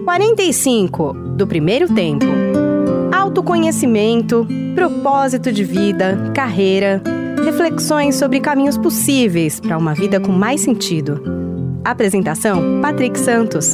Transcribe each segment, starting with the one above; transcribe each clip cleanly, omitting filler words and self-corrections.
45 do primeiro tempo. Autoconhecimento, propósito de vida, carreira, reflexões sobre caminhos possíveis para uma vida com mais sentido. Apresentação: Patrick Santos.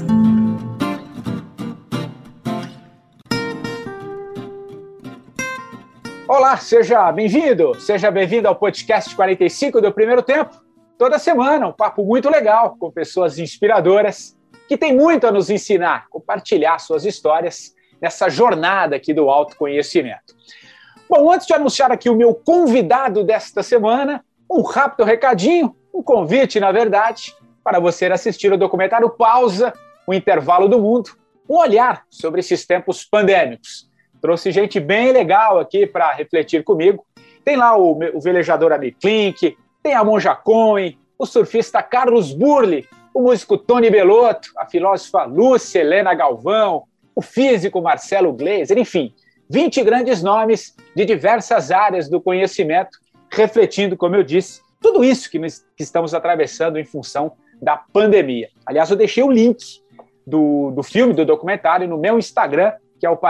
Olá, seja bem-vindo ao podcast 45 do primeiro tempo. Toda semana um papo muito legal com pessoas inspiradoras que têm muito a nos ensinar, compartilhar suas histórias nessa jornada aqui do autoconhecimento. Bom, antes de anunciar aqui o meu convidado desta semana, um rápido recadinho, um convite, na verdade, para você assistir o documentário Pausa, o Intervalo do Mundo, um olhar sobre esses tempos pandêmicos. Trouxe gente bem legal aqui para refletir comigo. Tem lá o velejador Amir Klink, tem a Monja Cohen, o surfista Carlos Burle, o músico Tony Bellotto, a filósofa Lúcia Helena Galvão, o físico Marcelo Gleiser, enfim, 20 grandes nomes de diversas áreas do conhecimento, refletindo, como eu disse, tudo isso que estamos atravessando em função da pandemia. Aliás, eu deixei o link do filme, do documentário, no meu Instagram, que é o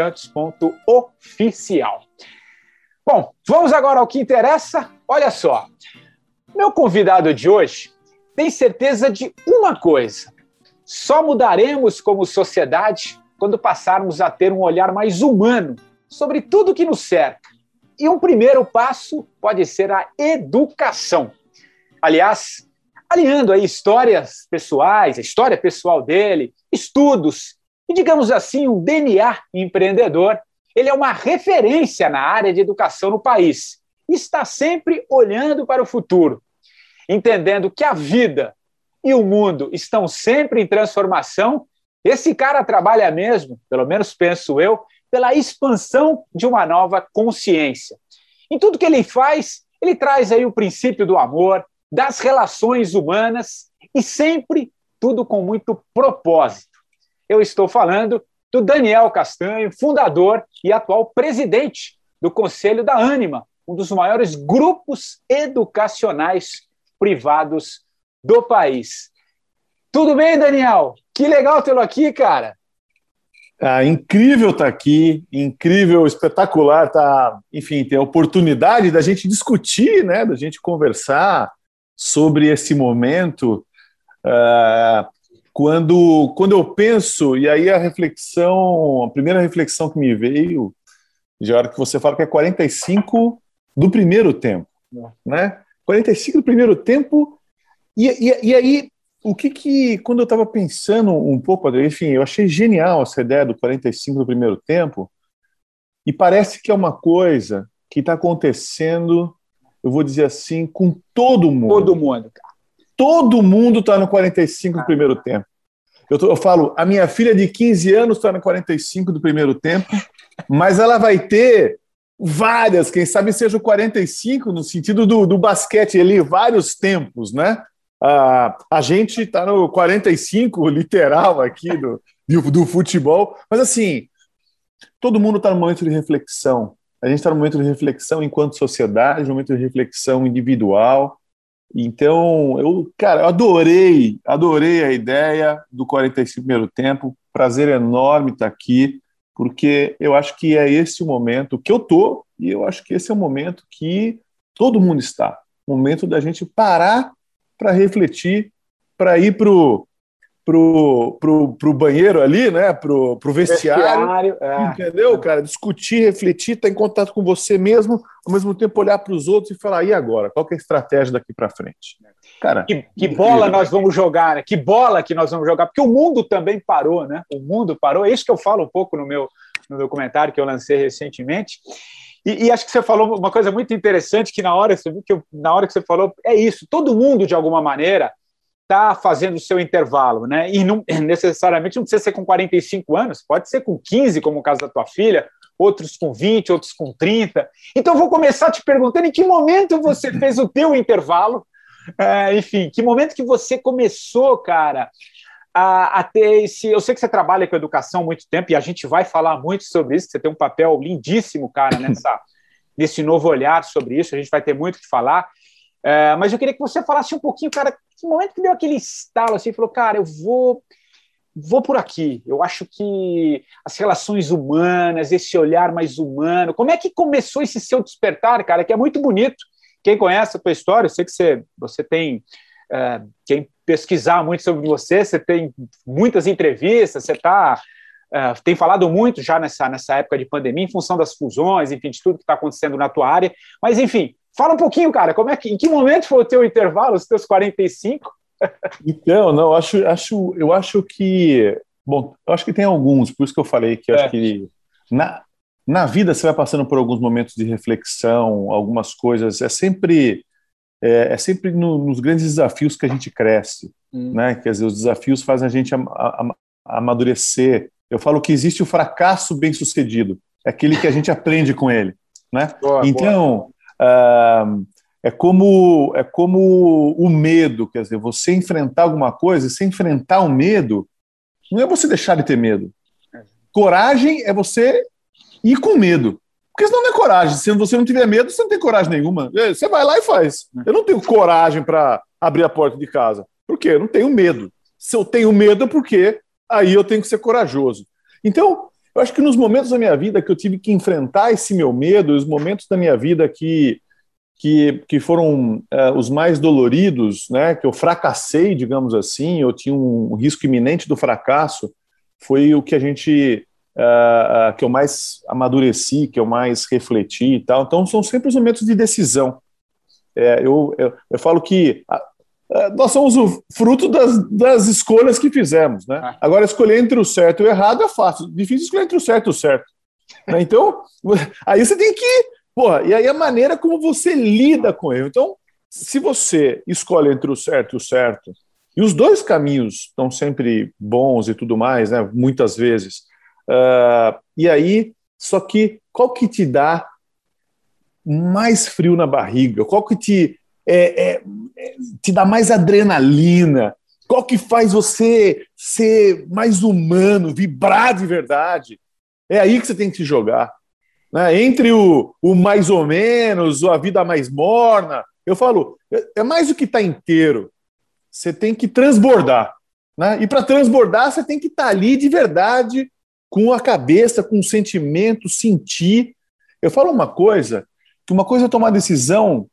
patricksantos.oficial. Bom, vamos agora ao que interessa. Olha só, meu convidado de hoje tem certeza de uma coisa: só mudaremos como sociedade quando passarmos a ter um olhar mais humano sobre tudo que nos cerca. E um primeiro passo pode ser a educação. Aliás, alinhando aí histórias pessoais, a história pessoal dele, estudos e, digamos assim, um DNA empreendedor, ele é uma referência na área de educação no país e está sempre olhando para o futuro, entendendo que a vida e o mundo estão sempre em transformação. Esse cara trabalha mesmo, pelo menos penso eu, pela expansão de uma nova consciência. Em tudo que ele faz, ele traz aí o princípio do amor, das relações humanas e sempre tudo com muito propósito. Eu estou falando do Daniel Castanho, fundador e atual presidente do Conselho da Ânima, um dos maiores grupos educacionais privados do país. Tudo bem, Daniel? Que legal tê-lo aqui, cara. Incrível estar aqui, incrível, espetacular, enfim, ter a oportunidade da gente discutir, né, da gente conversar sobre esse momento. Quando eu penso, e aí a primeira reflexão que me veio, de hora que você fala que é 45 do primeiro tempo, né? 45 do primeiro tempo, e aí, quando eu estava pensando um pouco, enfim, eu achei genial essa ideia do 45 do primeiro tempo, e parece que é uma coisa que está acontecendo, eu vou dizer assim, com todo mundo. Todo mundo, cara. Todo mundo está no 45 do primeiro tempo. Eu falo, a minha filha de 15 anos está no 45 do primeiro tempo, mas ela vai ter várias, quem sabe seja o 45 no sentido do basquete ali, vários tempos, né? A gente está no 45 literal aqui do futebol, mas assim, todo mundo está no momento de reflexão. A gente está no momento de reflexão enquanto sociedade, no momento de reflexão individual. Então, eu adorei a ideia do 45 primeiro tempo, prazer enorme estar aqui, porque eu acho que é esse o momento que eu estou, e eu acho que esse é o momento que todo mundo está, o momento da gente parar para refletir, para ir pro banheiro ali, né, pro vestiário, entendeu, cara? Discutir, refletir, estar em contato com você mesmo, ao mesmo tempo olhar para os outros e falar, e agora? Qual que é a estratégia daqui para frente? Cara, que bola nós vamos jogar, né? Que bola que nós vamos jogar, porque o mundo também parou, né? O mundo parou, é isso que eu falo um pouco no meu comentário que eu lancei recentemente. E acho que você falou uma coisa muito interessante, que na hora que você falou, é isso, todo mundo, de alguma maneira, está fazendo o seu intervalo, né? E não necessariamente não precisa ser com 45 anos, pode ser com 15, como o caso da tua filha, outros com 20, outros com 30. Então, eu vou começar te perguntando em que momento você fez o teu intervalo, enfim, que momento que você começou, cara, a ter esse... Eu sei que você trabalha com educação há muito tempo, e a gente vai falar muito sobre isso, você tem um papel lindíssimo, cara, nesse novo olhar sobre isso, a gente vai ter muito o que falar, mas eu queria que você falasse um pouquinho, cara, que momento que deu aquele estalo, assim, falou, cara, eu vou vou por aqui. Eu acho que as relações humanas, esse olhar mais humano, como é que começou esse seu despertar, cara, que é muito bonito. Quem conhece a tua história, eu sei que você tem, quem pesquisar muito sobre você, você tem muitas entrevistas, você tem falado muito já nessa época de pandemia, em função das fusões, enfim, de tudo que está acontecendo na tua área. Mas, enfim, fala um pouquinho, cara, em que momento foi o teu intervalo, os teus 45? Então, não, eu acho que... Bom, eu acho que tem alguns, por isso que eu falei que eu acho que na vida você vai passando por alguns momentos de reflexão, algumas coisas, é sempre nos grandes desafios que a gente cresce, né? Quer dizer, os desafios fazem a gente amadurecer. Eu falo que existe o fracasso bem-sucedido, é aquele que a gente aprende com ele, né? Então, é como o medo, quer dizer, você enfrentar alguma coisa, e você enfrentar o medo, não é você deixar de ter medo. Coragem é você ir com medo. Porque senão não é coragem. Se você não tiver medo, você não tem coragem nenhuma. Você vai lá e faz. Eu não tenho coragem para abrir a porta de casa. Por quê? Eu não tenho medo. Se eu tenho medo é porque aí eu tenho que ser corajoso. Então, eu acho que nos momentos da minha vida que eu tive que enfrentar esse meu medo, os momentos da minha vida que foram os mais doloridos, né, que eu fracassei, digamos assim, eu tinha um risco iminente do fracasso, foi o que que eu mais amadureci, que eu mais refleti e tal. Então, são sempre os momentos de decisão. Eu falo que nós somos o fruto das escolhas que fizemos, né? Agora, escolher entre o certo e o errado é fácil. Difícil escolher entre o certo e o certo. Né? Então, aí você tem que... e aí a maneira como você lida com ele. Então, se você escolhe entre o certo e o certo, e os dois caminhos estão sempre bons e tudo mais, né? Muitas vezes... e aí, só que qual que te dá mais frio na barriga? Qual que te dá mais adrenalina? Qual que faz você ser mais humano, vibrar de verdade? É aí que você tem que se jogar. Né? Entre o mais ou menos, ou a vida mais morna, eu falo, é mais do que estar inteiro. Você tem que transbordar. Né? E para transbordar, você tem que estar ali de verdade, com a cabeça, com o sentimento, sentir. Eu falo que uma coisa é tomar decisão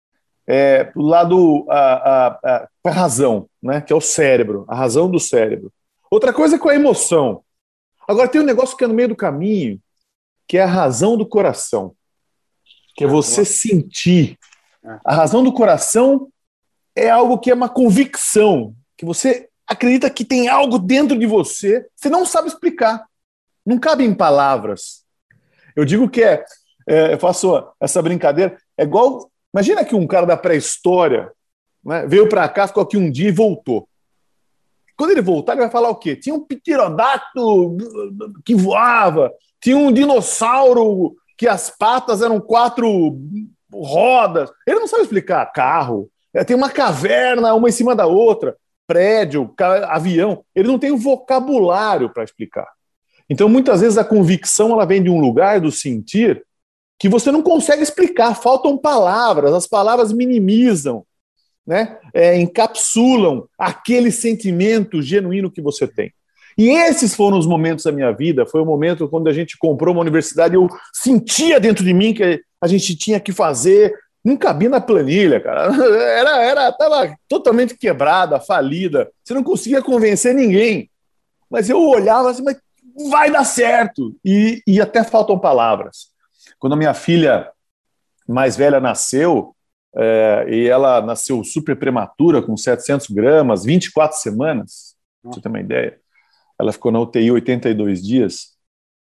do lado com a razão, né, que é o cérebro, a razão do cérebro. Outra coisa é com a emoção. Agora tem um negócio que é no meio do caminho, que é a razão do coração, que é você sentir. A razão do coração é algo que é uma convicção, que você acredita que tem algo dentro de você, você não sabe explicar. Não cabe em palavras. Eu digo que eu faço essa brincadeira, é igual, imagina que um cara da pré-história, né, veio para cá, ficou aqui um dia e voltou. Quando ele voltar, ele vai falar o quê? Tinha um pterodáctilo que voava, tinha um dinossauro que as patas eram 4 rodas. Ele não sabe explicar carro, tem uma caverna, uma em cima da outra, prédio, avião. Ele não tem o vocabulário para explicar. Então, muitas vezes, a convicção ela vem de um lugar do sentir que você não consegue explicar, faltam palavras, as palavras minimizam, né? Encapsulam aquele sentimento genuíno que você tem. E esses foram os momentos da minha vida, foi o momento quando a gente comprou uma universidade, eu sentia dentro de mim que a gente tinha que fazer, não cabia na planilha, cara, estava totalmente quebrada, falida, você não conseguia convencer ninguém, mas eu olhava assim, mas vai dar certo. E até faltam palavras. Quando a minha filha mais velha nasceu, e ela nasceu super prematura, com 700 gramas, 24 semanas, pra você ter uma ideia. Ela ficou na UTI 82 dias.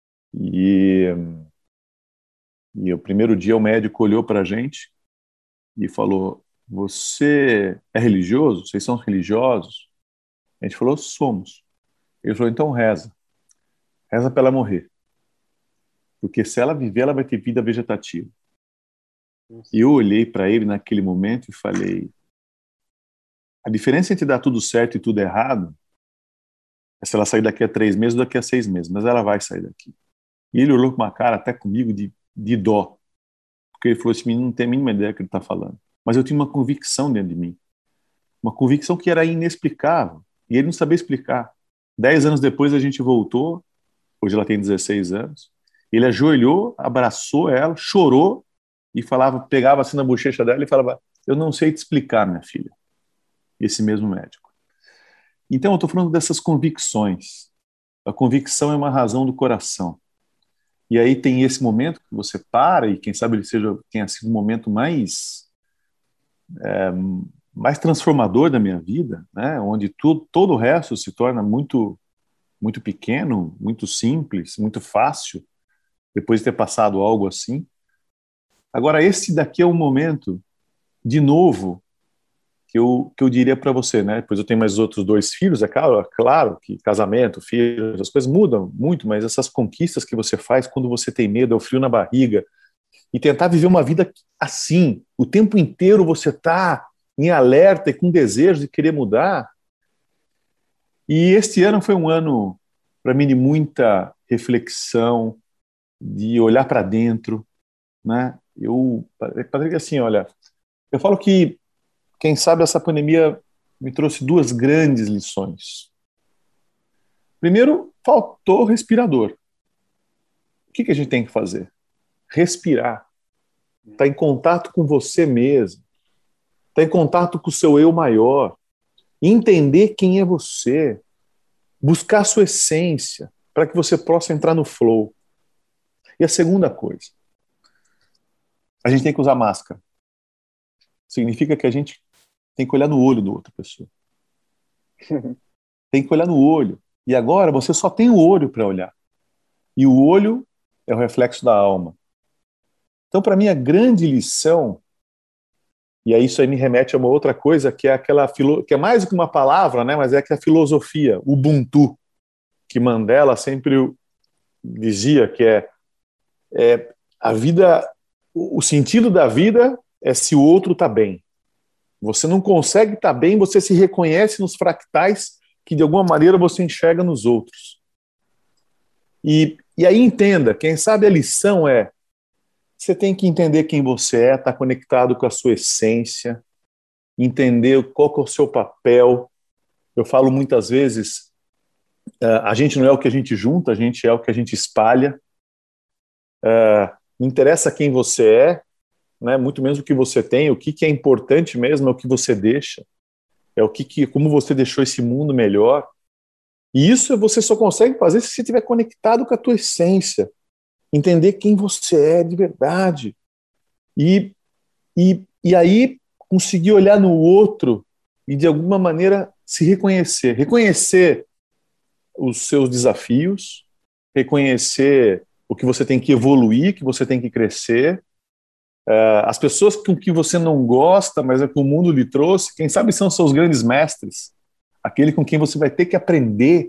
E o primeiro dia o médico olhou para a gente e falou, você é religioso? Vocês são religiosos? A gente falou, somos. Ele falou, então reza. Reza para ela morrer. Porque se ela viver, ela vai ter vida vegetativa. E eu olhei para ele naquele momento e falei, a diferença entre dar tudo certo e tudo errado é se ela sair daqui a 3 meses ou daqui a 6 meses, mas ela vai sair daqui. E ele olhou com uma cara até comigo de dó. Porque ele falou, esse menino não tem a mínima ideia do que ele está falando. Mas eu tinha uma convicção dentro de mim. Uma convicção que era inexplicável. E ele não sabia explicar. 10 anos depois a gente voltou, hoje ela tem 16 anos, ele ajoelhou, abraçou ela, chorou e falava, pegava assim na bochecha dela e falava, eu não sei te explicar, minha filha. Esse mesmo médico. Então eu estou falando dessas convicções. A convicção é uma razão do coração. E aí tem esse momento que você para, e quem sabe ele tenha sido um momento mais transformador da minha vida, né? Onde todo o resto se torna muito, muito pequeno, muito simples, muito fácil, depois de ter passado algo assim. Agora, esse daqui é um momento, de novo, que eu diria para você, né? Depois eu tenho mais outros 2 filhos, é claro que casamento, filhos, as coisas mudam muito, mas essas conquistas que você faz quando você tem medo, é o frio na barriga, e tentar viver uma vida assim, o tempo inteiro você está em alerta e com desejo de querer mudar. E este ano foi um ano, para mim, de muita reflexão, de olhar para dentro, né? Patrick, assim, olha, eu falo que, quem sabe, essa pandemia me trouxe 2 grandes lições. Primeiro, faltou respirador. O que a gente tem que fazer? Respirar. Estar em contato com você mesmo. Estar em contato com o seu eu maior. Entender quem é você. Buscar a sua essência, para que você possa entrar no flow. E a segunda coisa, a gente tem que usar máscara. Significa que a gente tem que olhar no olho da outra pessoa. Tem que olhar no olho. E agora você só tem o olho para olhar. E o olho é o reflexo da alma. Então, para mim, a grande lição, e aí isso aí me remete a uma outra coisa, que é aquela que é mais do que uma palavra, né, mas é aquela filosofia, o Ubuntu, que Mandela sempre dizia que é a vida, o sentido da vida é se o outro está bem. Você não consegue estar bem, você se reconhece nos fractais que de alguma maneira você enxerga nos outros. E aí entenda, quem sabe a lição é, você tem que entender quem você é, estar conectado com a sua essência, entender qual que é o seu papel. Eu falo muitas vezes, a gente não é o que a gente junta, a gente é o que a gente espalha. Não interessa quem você é, né, muito menos o que você tem, o que é importante mesmo é o que você deixa, é como você deixou esse mundo melhor. E isso você só consegue fazer se você estiver conectado com a tua essência, entender quem você é de verdade, e aí conseguir olhar no outro e de alguma maneira se reconhecer os seus desafios, reconhecer o que você tem que evoluir, que você tem que crescer. As pessoas com que você não gosta, mas é que o mundo lhe trouxe, quem sabe são seus grandes mestres, aquele com quem você vai ter que aprender.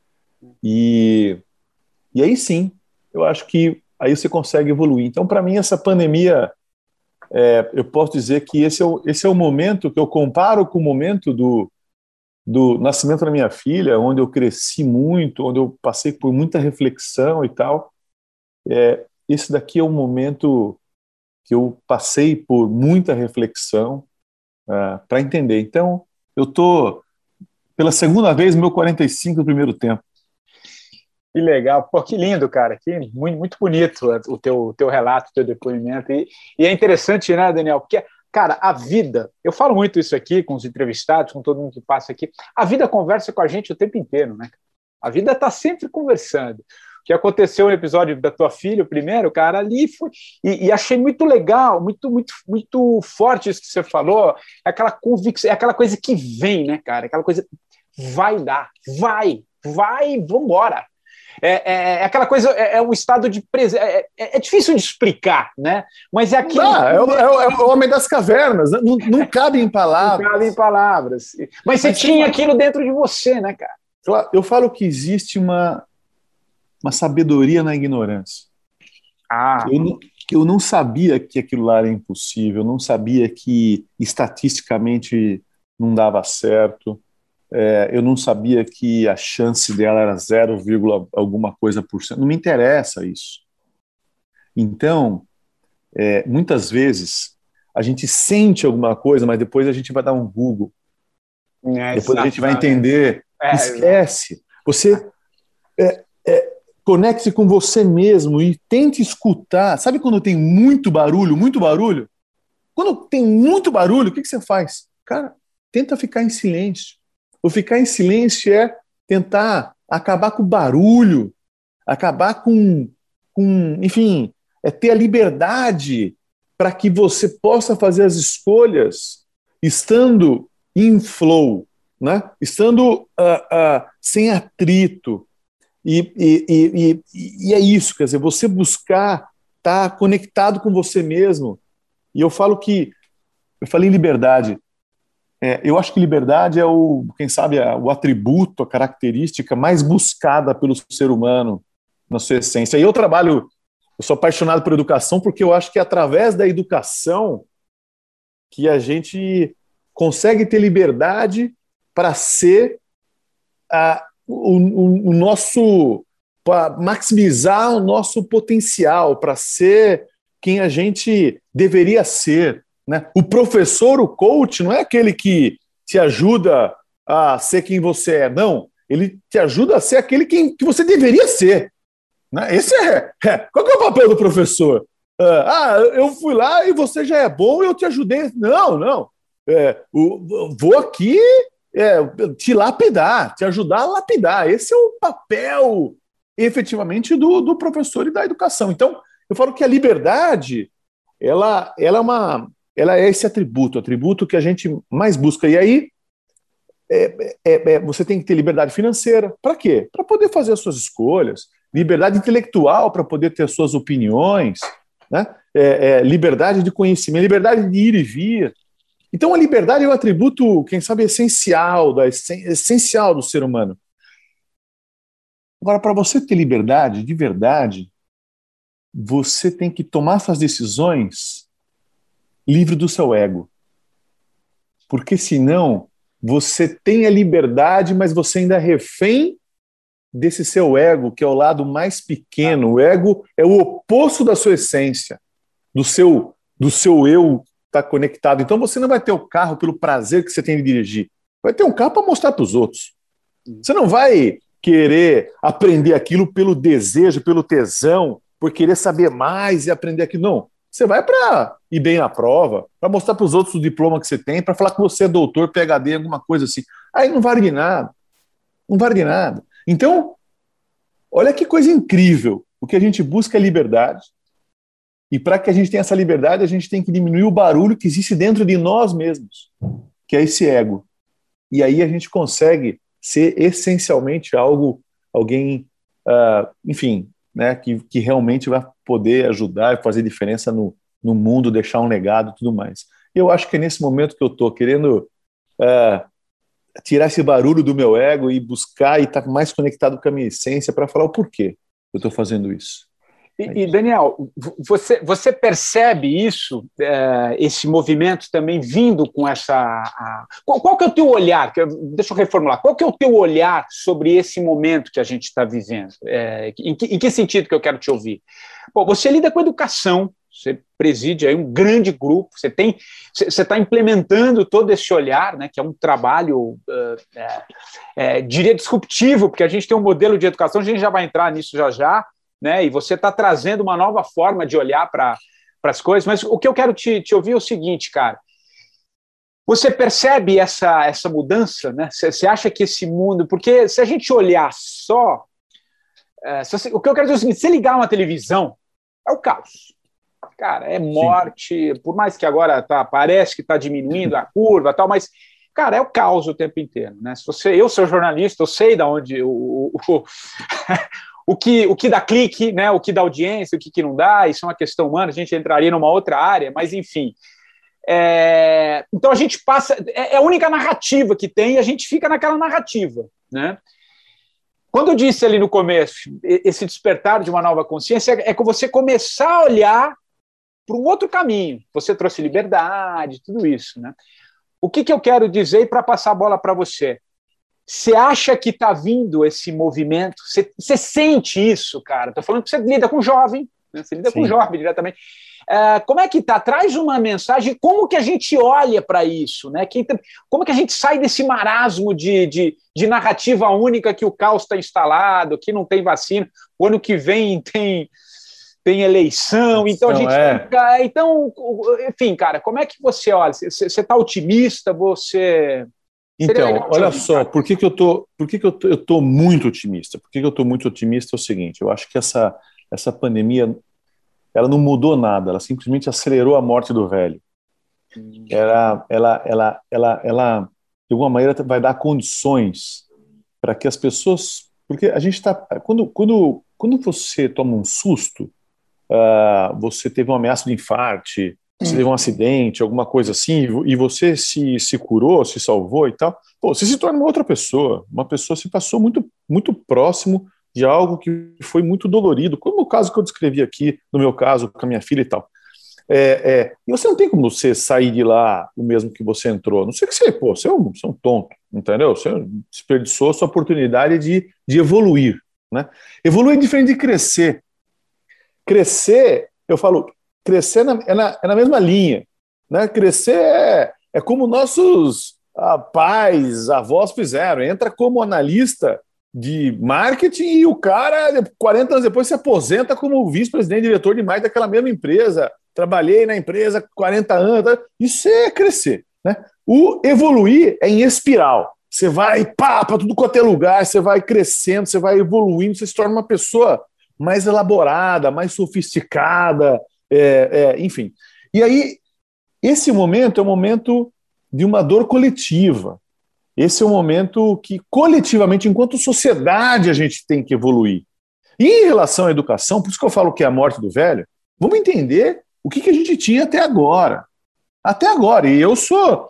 E aí sim, eu acho que aí você consegue evoluir. Então, para mim, essa pandemia, eu posso dizer que esse é o momento que eu comparo com o momento do nascimento da minha filha, onde eu cresci muito, onde eu passei por muita reflexão e tal. Esse daqui é um momento que eu passei por muita reflexão para entender. Então, eu estou, pela segunda vez, no meu 45 do primeiro tempo. Que legal. Pô, que lindo, cara. Que muito, muito bonito o teu relato, o teu depoimento. E é interessante, né, Daniel? Porque, cara, a vida, eu falo muito isso aqui com os entrevistados, com todo mundo que passa aqui, a vida conversa com a gente o tempo inteiro, né? A vida está sempre conversando. O que aconteceu no episódio da tua filha, o primeiro, cara, ali foi. E achei muito legal, muito, muito, muito forte isso que você falou. É aquela convicção, é aquela coisa que vem, né, cara? Aquela coisa, vai dar, vai, vamos embora. Aquela coisa, é um estado de presença. É difícil de explicar, né? Mas é aquilo. É o homem das cavernas, né? Não cabe em palavras. Não cabe em palavras. Mas você tinha aquilo dentro de você, né, cara? Eu falo que existe uma sabedoria na ignorância. Eu não sabia que aquilo lá era impossível, eu não sabia que estatisticamente não dava certo. Eu não sabia que a chance dela era 0, alguma coisa por cento. Não me interessa isso. Então, muitas vezes, a gente sente alguma coisa, mas depois a gente vai dar um Google. Depois a gente vai entender. Esquece. Você conecte-se com você mesmo e tente escutar. Sabe quando tem muito barulho, muito barulho? Quando tem muito barulho, o que você faz? Cara, tenta ficar em silêncio. O ficar em silêncio é tentar acabar com o barulho, acabar enfim, ter a liberdade para que você possa fazer as escolhas estando em flow, né? Estando sem atrito. E é isso, quer dizer, você buscar estar conectado com você mesmo. E eu falei em liberdade. Eu acho que liberdade é quem sabe, o atributo, a característica mais buscada pelo ser humano na sua essência. E eu sou apaixonado por educação porque eu acho que é através da educação que a gente consegue ter liberdade para ser o nosso, para maximizar o nosso potencial, para ser quem a gente deveria ser, né? O professor, o coach, não é aquele que te ajuda a ser quem você é, não. Ele te ajuda a ser aquele que você deveria ser, né? Qual que é o papel do professor? Eu fui lá e você já é bom e eu te ajudei. Não. Vou aqui te lapidar, te ajudar a lapidar. Esse é o papel, efetivamente, do professor e da educação. Então, eu falo que a liberdade, ela é esse atributo que a gente mais busca. E aí, você tem que ter liberdade financeira. Para quê? Para poder fazer as suas escolhas. Liberdade intelectual para poder ter as suas opiniões, né? Liberdade de conhecimento, liberdade de ir e vir. Então, a liberdade é um atributo, quem sabe, essencial do ser humano. Agora, para você ter liberdade de verdade, você tem que tomar suas decisões livre do seu ego. Porque senão, você tem a liberdade, mas você ainda é refém desse seu ego, que é o lado mais pequeno. O ego é o oposto da sua essência, do seu eu estar conectado. Então você não vai ter o carro pelo prazer que você tem de dirigir. Vai ter um carro para mostrar para os outros. Você não vai querer aprender aquilo pelo desejo, pelo tesão, por querer saber mais e aprender aquilo. Não. Você vai para ir bem na prova, para mostrar para os outros o diploma que você tem, para falar que você é doutor, PhD, alguma coisa assim. Aí não vale de nada. Não vale de nada. Então, olha que coisa incrível. O que a gente busca é liberdade. E para que a gente tenha essa liberdade, a gente tem que diminuir o barulho que existe dentro de nós mesmos, que é esse ego. E aí a gente consegue ser essencialmente alguém, enfim, né, que realmente vai poder ajudar e fazer diferença no mundo, deixar um legado e tudo mais. Eu acho que é nesse momento que eu estou querendo tirar esse barulho do meu ego e buscar e estar mais conectado com a minha essência para falar o porquê eu estou fazendo isso. E Daniel, você percebe isso, esse movimento também vindo com essa... Qual que é o teu olhar? Deixa eu reformular. Qual que é o teu olhar sobre esse momento que a gente está vivendo? Em que sentido que eu quero te ouvir? Bom, você lida com educação, você preside aí um grande grupo, você está implementando todo esse olhar, né, que é um trabalho, diria, disruptivo, porque a gente tem um modelo de educação, a gente já vai entrar nisso já, né, e você está trazendo uma nova forma de olhar para as coisas, mas o que eu quero te ouvir é o seguinte, cara, você percebe essa mudança, né? Você acha que esse mundo... Porque se a gente olhar só... o que eu quero dizer é o seguinte, se ligar uma televisão, é o caos. Cara, é morte, sim. Por mais que agora parece que está diminuindo a curva e tal, mas, cara, é o caos o tempo inteiro, né? Eu sou jornalista, eu sei de onde o que dá clique, né? O que dá audiência, o que não dá, isso é uma questão humana, a gente entraria numa outra área, mas enfim. Então a gente passa, é a única narrativa que tem e a gente fica naquela narrativa, né? Quando eu disse ali no começo, esse despertar de uma nova consciência é que você começar a olhar para um outro caminho. Você trouxe liberdade, tudo isso, né? O que eu quero dizer para passar a bola para você? Você acha que está vindo esse movimento? Você sente isso, cara? Estou falando que você lida com jovem, né? Você lida com o jovem diretamente. Como é que está? Traz uma mensagem, como que a gente olha para isso, né? Como que a gente sai desse marasmo de narrativa única que o caos está instalado, que não tem vacina, o ano que vem tem eleição, então a gente fica... Então, enfim, cara, como é que você olha? Você está otimista? Então, olha só, por que eu tô muito otimista? Por que eu tô muito otimista é o seguinte, eu acho que essa pandemia, ela não mudou nada, ela simplesmente acelerou a morte do velho. Ela de alguma maneira, vai dar condições para que as pessoas... Porque a gente está... Quando você toma um susto, você teve uma ameaça de infarte, você teve um acidente, alguma coisa assim, e você se curou, se salvou e tal, você se torna uma outra pessoa. Uma pessoa se passou muito, muito próximo de algo que foi muito dolorido, como o caso que eu descrevi aqui, no meu caso, com a minha filha e tal. E você não tem como você sair de lá o mesmo que você entrou. Não sei que você é um tonto, entendeu? Você desperdiçou a sua oportunidade de evoluir, né? Evoluir é diferente de crescer. Crescer, eu falo, crescer é na mesma linha, né? Crescer é como nossos pais, avós fizeram. Entra como analista de marketing e o cara, 40 anos depois, se aposenta como vice-presidente, diretor de marketing daquela mesma empresa. Trabalhei na empresa 40 anos. Isso é crescer, né? O evoluir é em espiral. Você vai para tudo quanto é lugar, você vai crescendo, você vai evoluindo, você se torna uma pessoa mais elaborada, mais sofisticada, enfim. E aí, esse momento é um momento de uma dor coletiva. Esse é um momento que, coletivamente, enquanto sociedade, a gente tem que evoluir. E em relação à educação, por isso que eu falo que é a morte do velho, vamos entender o que a gente tinha até agora. Até agora. E eu sou...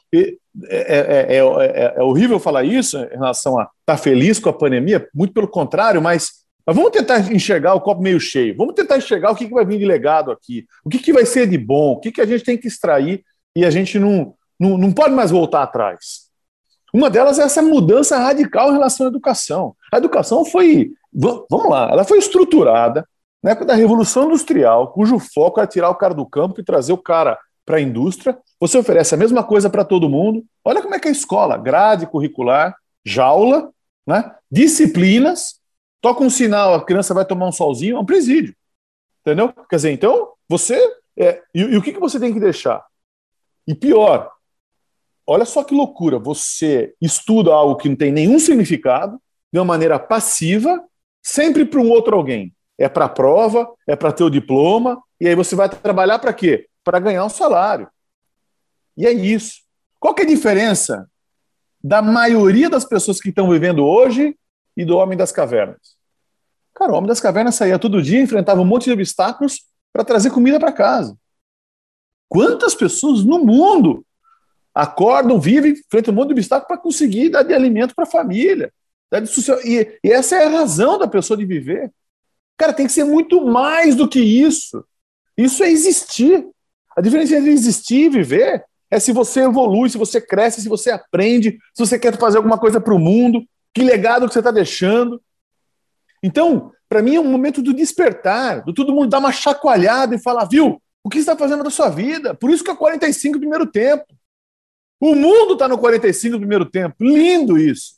É horrível falar isso em relação a estar feliz com a pandemia, muito pelo contrário, mas vamos tentar enxergar o copo meio cheio. Vamos tentar enxergar o que vai vir de legado aqui. O que vai ser de bom, o que a gente tem que extrair e a gente não pode mais voltar atrás. Uma delas é essa mudança radical em relação à educação. A educação foi, vamos lá, ela foi estruturada na época da Revolução Industrial, cujo foco era tirar o cara do campo e trazer o cara para a indústria. Você oferece a mesma coisa para todo mundo. Olha como é que é a escola, grade curricular, jaula, né? Disciplinas, toca um sinal, a criança vai tomar um solzinho, é um presídio. Entendeu? Quer dizer, então, você... E o que você tem que deixar? E pior, olha só que loucura, você estuda algo que não tem nenhum significado, de uma maneira passiva, sempre para um outro alguém. É para a prova, é para ter o diploma, e aí você vai trabalhar para quê? Para ganhar um salário. E é isso. Qual que é a diferença da maioria das pessoas que estão vivendo hoje e do Homem das Cavernas? Cara, o Homem das Cavernas saía todo dia, enfrentava um monte de obstáculos para trazer comida para casa. Quantas pessoas no mundo acordam, vivem, enfrentam um monte de obstáculos para conseguir dar de alimento para a família? E essa é a razão da pessoa de viver. Cara, tem que ser muito mais do que isso. Isso é existir. A diferença entre existir e viver é se você evolui, se você cresce, se você aprende, se você quer fazer alguma coisa para o mundo, que legado que você está deixando. Então, para mim é um momento do despertar, de todo mundo dar uma chacoalhada e falar, viu, o que você está fazendo da sua vida? Por isso que é 45 do primeiro tempo. O mundo está no 45 do primeiro tempo. Lindo isso.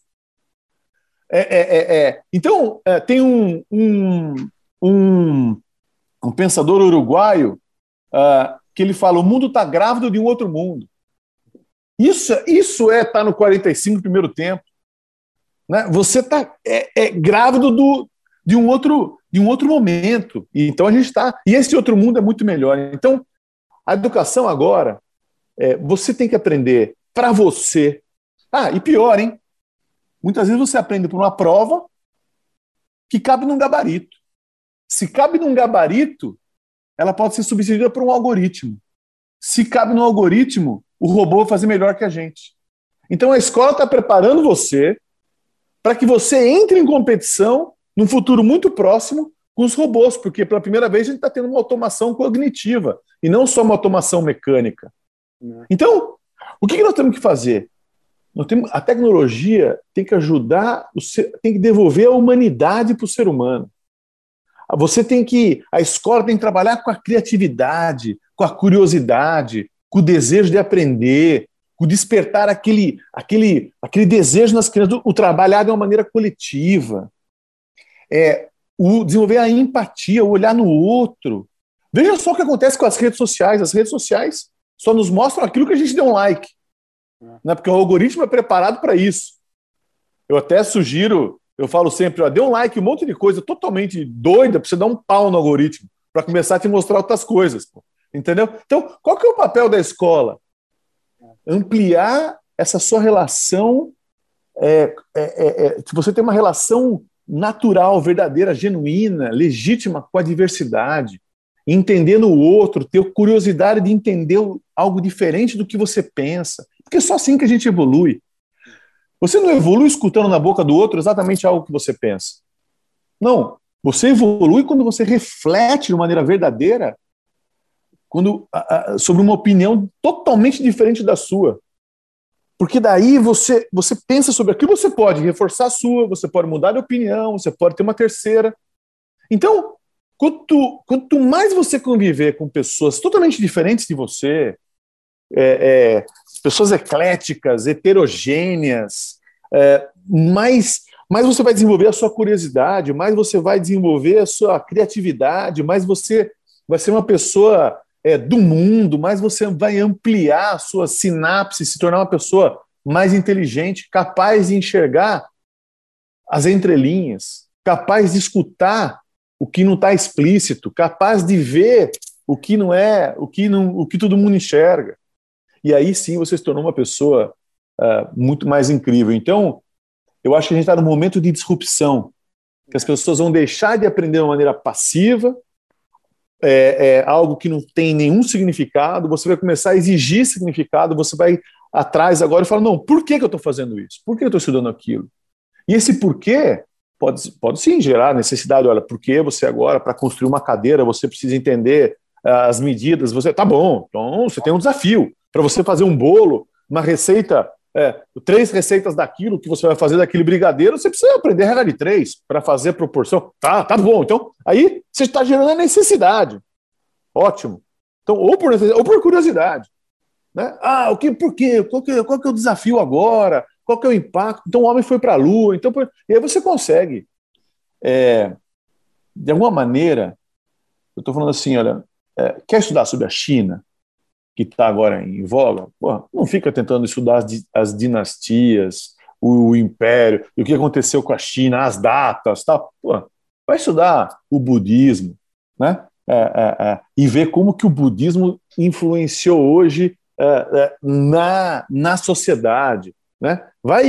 Então, tem um pensador uruguaio que ele fala, o mundo está grávido de um outro mundo. Isso é estar no 45 do primeiro tempo. Né? Você está grávido de um outro momento. E então a gente está... E esse outro mundo é muito melhor. Então, a educação agora, você tem que aprender para você. E pior, hein? Muitas vezes você aprende por uma prova que cabe num gabarito. Se cabe num gabarito, ela pode ser substituída por um algoritmo. Se cabe no algoritmo, o robô vai fazer melhor que a gente. Então a escola está preparando você para que você entre em competição num futuro muito próximo com os robôs, porque pela primeira vez a gente está tendo uma automação cognitiva e não só uma automação mecânica. Então, o que nós temos que fazer? A tecnologia tem que ajudar, tem que devolver a humanidade para o ser humano. A escola tem que trabalhar com a criatividade, com a curiosidade, com o desejo de aprender, com despertar aquele desejo nas crianças, o trabalhar de uma maneira coletiva, o desenvolver a empatia, o olhar no outro. Veja só o que acontece com as redes sociais. As redes sociais só nos mostram aquilo que a gente deu um like, né? Porque o algoritmo é preparado para isso. Eu até sugiro, eu falo sempre, dê um like, um monte de coisa totalmente doida para você dar um pau no algoritmo, para começar a te mostrar outras coisas. Pô. Entendeu? Então, qual que é o papel da escola? Ampliar essa sua relação, se você tem uma relação natural, verdadeira, genuína, legítima com a diversidade, entendendo o outro, ter curiosidade de entender algo diferente do que você pensa, porque é só assim que a gente evolui. Você não evolui escutando na boca do outro exatamente algo que você pensa. Não, você evolui quando você reflete de maneira verdadeira sobre uma opinião totalmente diferente da sua. Porque daí você pensa sobre aquilo, você pode reforçar a sua, você pode mudar de opinião, você pode ter uma terceira. Então, quanto mais você conviver com pessoas totalmente diferentes de você, pessoas ecléticas, heterogêneas, mais você vai desenvolver a sua curiosidade, mais você vai desenvolver a sua criatividade, mais você vai ser uma pessoa do mundo, mais você vai ampliar a sua sinapse, se tornar uma pessoa mais inteligente, capaz de enxergar as entrelinhas, capaz de escutar o que não está explícito, capaz de ver o que não é, o que todo mundo enxerga. E aí sim você se tornou uma pessoa muito mais incrível. Então, eu acho que a gente está num momento de disrupção, que as pessoas vão deixar de aprender de uma maneira passiva, algo que não tem nenhum significado, você vai começar a exigir significado, você vai atrás agora e fala, não, por que eu estou fazendo isso? Por que eu estou estudando aquilo? E esse porquê pode sim gerar necessidade. Olha, por que você agora, para construir uma cadeira, você precisa entender as medidas, tá bom, então você tem um desafio. Para você fazer um bolo, uma receita, 3 receitas daquilo que você vai fazer daquele brigadeiro, você precisa aprender a regra de 3 para fazer a proporção. Tá bom. Então, aí você está gerando a necessidade. Ótimo. Então, ou por necessidade, ou por curiosidade. Né? Por quê? Qual que é o desafio agora? Qual que é o impacto? Então, o homem foi para a Lua. Então, e aí você consegue, de alguma maneira, eu estou falando assim, olha, quer estudar sobre a China, que está agora em voga? Pô, não fica tentando estudar as dinastias, o império, e o que aconteceu com a China, as datas, tal. Pô, vai estudar o budismo, né? E ver como que o budismo influenciou hoje na sociedade, né?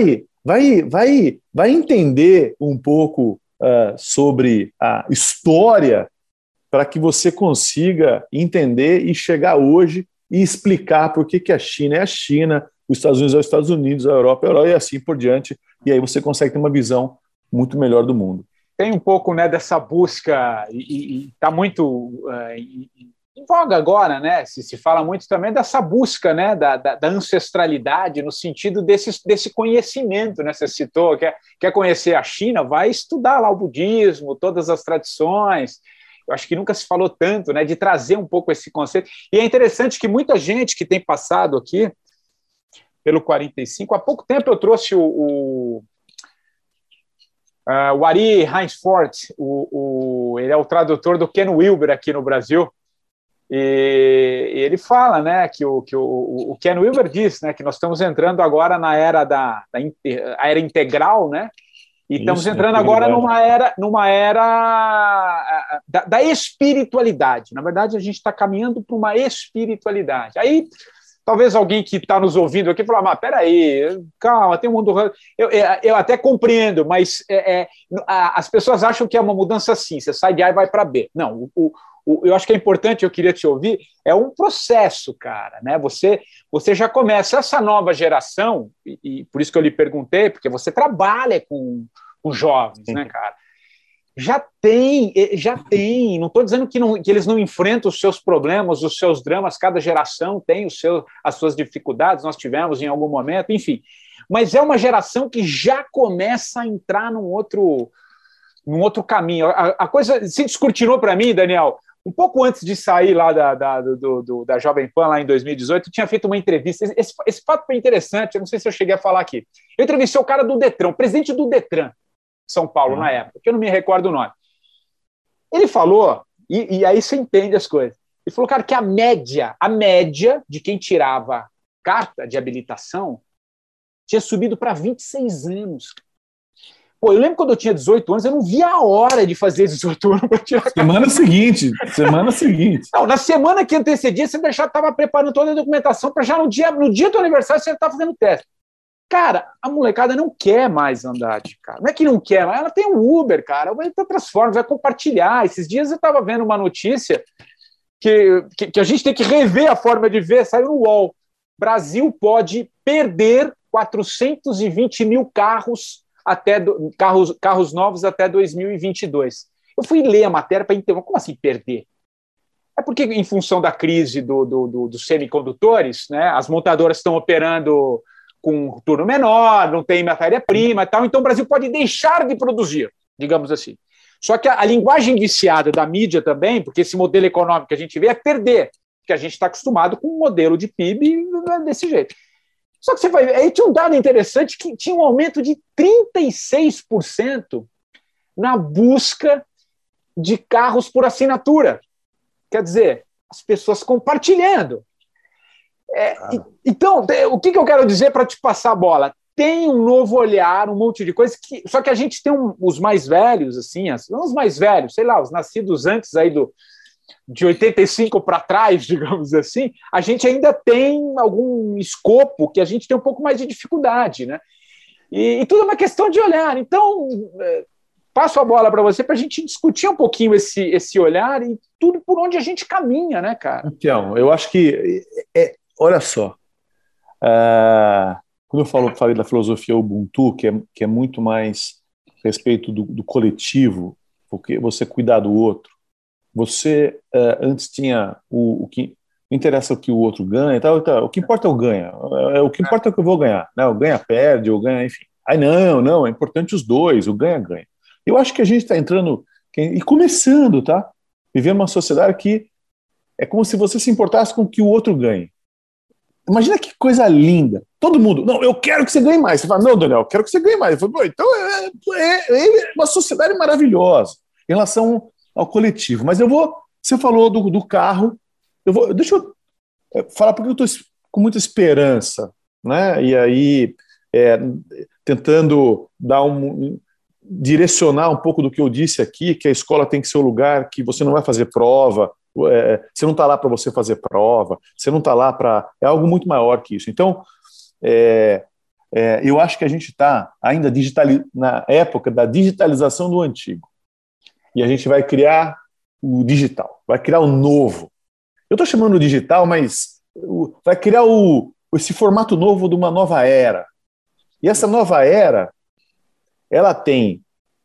Vai entender um pouco sobre a história para que você consiga entender e chegar hoje e explicar por que a China é a China, os Estados Unidos é os Estados Unidos, a Europa é a Europa, e assim por diante, e aí você consegue ter uma visão muito melhor do mundo. Tem um pouco, né, dessa busca, e está muito em voga agora, né? Se fala muito também dessa busca, né, da ancestralidade, no sentido desse conhecimento, né? Você citou, quer conhecer a China, vai estudar lá o budismo, todas as tradições. Eu acho que nunca se falou tanto, né, de trazer um pouco esse conceito. E é interessante que muita gente que tem passado aqui pelo 45, há pouco tempo eu trouxe o Ari Heinsfort, ele é o tradutor do Ken Wilber aqui no Brasil, e ele fala, né, que o Ken Wilber diz, né, que nós estamos entrando agora na era da era integral, né? E estamos entrando agora numa era da espiritualidade. Na verdade, a gente está caminhando para uma espiritualidade. Aí, talvez alguém que está nos ouvindo aqui falar, mas peraí, calma, tem um mundo... Eu até compreendo, mas as pessoas acham que é uma mudança assim, você sai de A e vai para B. Não, eu acho que é importante, eu queria te ouvir, é um processo, cara, né? Você já começa, essa nova geração, e por isso que eu lhe perguntei, porque você trabalha com jovens, né, cara? Já tem, não estou dizendo que eles não enfrentam os seus problemas, os seus dramas, cada geração tem as suas dificuldades, nós tivemos em algum momento, enfim, mas é uma geração que já começa a entrar num num outro caminho. A coisa se descortinou para mim, Daniel, um pouco antes de sair lá da Jovem Pan, lá em 2018, eu tinha feito uma entrevista. Esse fato foi interessante, eu não sei se eu cheguei a falar aqui. Eu entrevistei o cara do Detran, o presidente do Detran, São Paulo, na época, que eu não me recordo o nome. Ele falou, e aí você entende as coisas, ele falou, cara, que a média de quem tirava carta de habilitação tinha subido para 26 anos. Pô, eu lembro quando eu tinha 18 anos, eu não via a hora de fazer 18 anos para tirar carta. Semana seguinte. Não, na semana que antecedia, você estava preparando toda a documentação para já no dia do aniversário você estar fazendo teste. Cara, a molecada não quer mais andar de carro. Não é que não quer, mas ela tem um Uber, cara. Vai ter outras formas, vai compartilhar. Esses dias eu estava vendo uma notícia que a gente tem que rever a forma de ver. Saiu no UOL. Brasil pode perder 420 mil carros novos até 2022. Eu fui ler a matéria para entender. Como assim perder? É porque, em função da crise dos semicondutores, né, as montadoras estão operando com um turno menor, não tem matéria-prima e tal, então o Brasil pode deixar de produzir, digamos assim. Só que a linguagem viciada da mídia também, porque esse modelo econômico que a gente vê é perder, porque a gente está acostumado com um modelo de PIB desse jeito. Só que você vai ver, aí tinha um dado interessante que tinha um aumento de 36% na busca de carros por assinatura. Quer dizer, as pessoas compartilhando. Então, o que eu quero dizer para te passar a bola? Tem um novo olhar, um monte de coisa, só que a gente tem os mais velhos, assim, não os mais velhos, sei lá, os nascidos antes aí de 85 para trás, digamos assim, a gente ainda tem algum escopo que a gente tem um pouco mais de dificuldade, né? E tudo é uma questão de olhar. Então, passo a bola para você para a gente discutir um pouquinho esse olhar e tudo por onde a gente caminha, né, cara? Então, eu acho que olha só, quando eu falei da filosofia Ubuntu, que é muito mais a respeito do coletivo, porque você cuidar do outro, você antes tinha o que não interessa o que o outro ganha e tal, o que importa é o ganha, o que importa é o que eu vou ganhar, né? O ganha perde, o ganha, enfim. Aí não, é importante os dois, o ganha. Eu acho que a gente está entrando e começando, tá? Vivendo uma sociedade que é como se você se importasse com o que o outro ganhe. Imagina que coisa linda. Todo mundo, não, eu quero que você ganhe mais. Você fala, não, Daniel, eu quero que você ganhe mais. Eu falo, então é uma sociedade maravilhosa em relação ao coletivo. Mas você falou do carro, deixa eu falar porque eu estou com muita esperança, né? E aí, tentando direcionar um pouco do que eu disse aqui, que a escola tem que ser o lugar que você não vai fazer prova, você não está lá para você fazer prova, você não está lá para... É algo muito maior que isso. Então, eu acho que a gente está ainda na época da digitalização do antigo. E a gente vai criar o digital, vai criar o novo. Eu estou chamando o digital, mas vai criar esse formato novo de uma nova era. E essa nova era, ela tem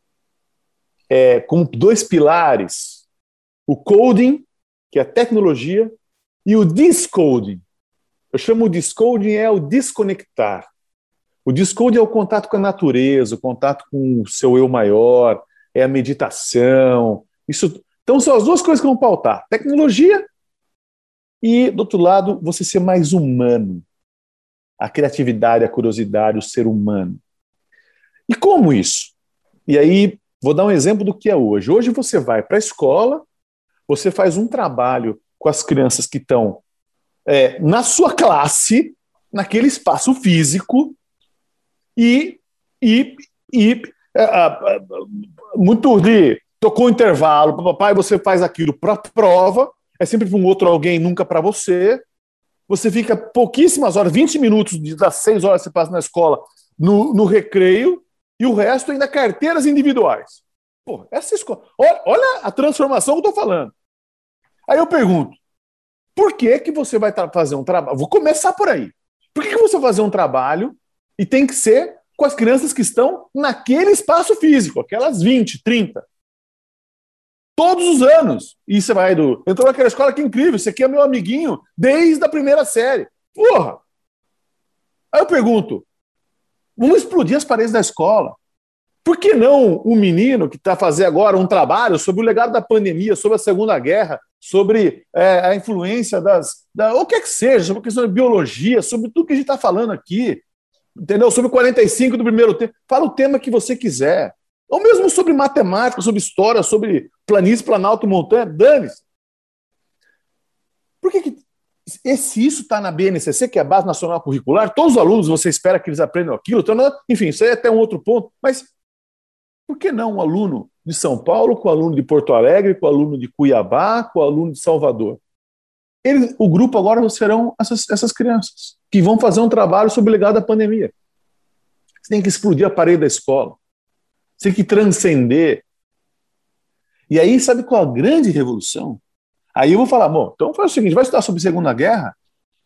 como dois pilares o coding, que é a tecnologia, e o descoding. Eu chamo o descoding o desconectar. O descoding é o contato com a natureza, o contato com o seu eu maior, é a meditação. Então são as duas coisas que vão pautar. Tecnologia e, do outro lado, você ser mais humano. A criatividade, a curiosidade, o ser humano. E como isso? E aí, vou dar um exemplo do que é hoje. Hoje você vai para a escola, você faz um trabalho com as crianças que estão na sua classe, naquele espaço físico, e muito tocou o intervalo, papai, você faz aquilo para a prova, é sempre para um outro alguém, nunca para você. Você fica pouquíssimas horas, 20 minutos das 6 horas que você passa na escola, no recreio, e o resto ainda carteiras individuais. Pô, essa escola... Olha a transformação que eu estou falando. Aí eu pergunto, por que você vai fazer um trabalho? Vou começar por aí. Por que você vai fazer um trabalho e tem que ser com as crianças que estão naquele espaço físico, aquelas 20, 30? Todos os anos. E você vai entrou naquela escola que é incrível, esse aqui é meu amiguinho desde a primeira série. Porra! Aí eu pergunto, vamos explodir as paredes da escola. Por que não um menino que está fazendo agora um trabalho sobre o legado da pandemia, sobre a Segunda Guerra, sobre a influência o que é que seja, sobre a questão de biologia, sobre tudo que a gente está falando aqui, entendeu? Sobre o 45 do primeiro tempo. Fala o tema que você quiser. Ou mesmo sobre matemática, sobre história, sobre planície, planalto, montanha, dane-se. Por que se isso está na BNCC, que é a Base Nacional Curricular, todos os alunos, você espera que eles aprendam aquilo, então, enfim, isso aí é até um outro ponto, mas por que não um aluno de São Paulo com o aluno de Porto Alegre, com o aluno de Cuiabá, com o aluno de Salvador? O grupo agora serão essas crianças que vão fazer um trabalho sobre o legado da pandemia. Você tem que explodir a parede da escola. Você tem que transcender. E aí, sabe qual a grande revolução? Aí eu vou falar, bom, então faz o seguinte, vai estudar sobre a Segunda Guerra?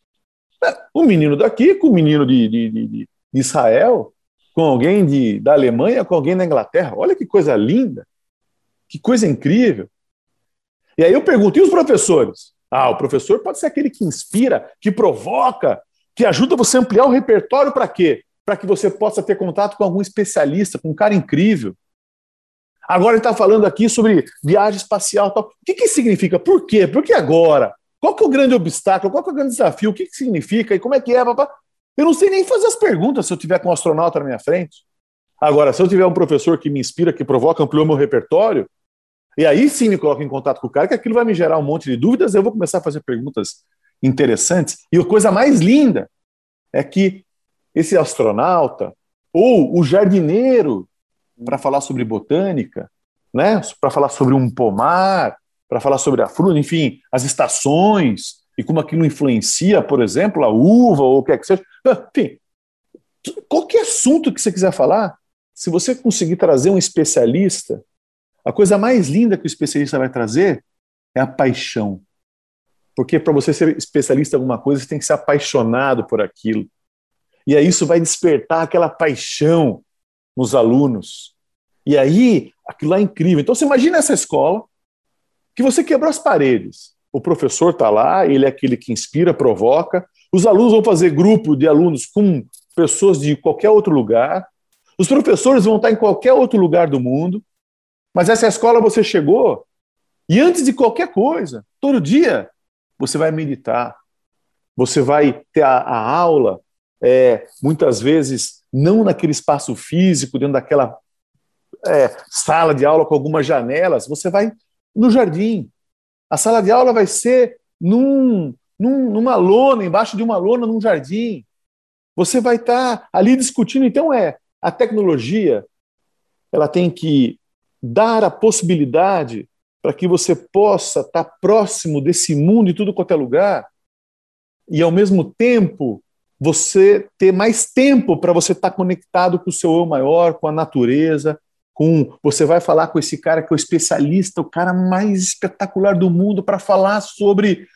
Um menino daqui com um menino de Israel, com alguém da Alemanha, com alguém da Inglaterra. Olha que coisa linda, que coisa incrível. E aí eu pergunto, e os professores? O professor pode ser aquele que inspira, que provoca, que ajuda você a ampliar o repertório para quê? Para que você possa ter contato com algum especialista, com um cara incrível. Agora ele está falando aqui sobre viagem espacial e tal. O que significa? Por quê? Por que agora? Qual que é o grande obstáculo? Qual que é o grande desafio? O que significa? E como é que é? Papá? Eu não sei nem fazer as perguntas se eu tiver com um astronauta na minha frente. Agora, se eu tiver um professor que me inspira, que provoca, ampliou meu repertório, e aí sim me coloca em contato com o cara, que aquilo vai me gerar um monte de dúvidas, eu vou começar a fazer perguntas interessantes. E a coisa mais linda é que esse astronauta, ou o jardineiro, para falar sobre botânica, né? Para falar sobre um pomar, para falar sobre a fruta, enfim, as estações, e como aquilo influencia, por exemplo, a uva, ou o que é que seja. Enfim, qualquer assunto que você quiser falar, se você conseguir trazer um especialista, a coisa mais linda que o especialista vai trazer é a paixão. Porque para você ser especialista em alguma coisa, você tem que ser apaixonado por aquilo. E aí isso vai despertar aquela paixão nos alunos. E aí, aquilo lá é incrível. Então você imagina essa escola que você quebrou as paredes. O professor está lá, ele é aquele que inspira, provoca. Os alunos vão fazer grupo de alunos com pessoas de qualquer outro lugar. Os professores vão estar em qualquer outro lugar do mundo. Mas essa escola você chegou e antes de qualquer coisa, todo dia, você vai meditar. Você vai ter a aula, muitas vezes, não naquele espaço físico, dentro daquela sala de aula com algumas janelas, você vai no jardim. A sala de aula vai ser numa lona, embaixo de uma lona, num jardim. Você vai estar ali discutindo. Então, a tecnologia, ela tem que dar a possibilidade para que você possa estar próximo desse mundo e tudo quanto é lugar, e ao mesmo tempo você ter mais tempo para você estar conectado com o seu eu maior, com a natureza, você vai falar com esse cara que é o especialista, o cara mais espetacular do mundo para falar sobre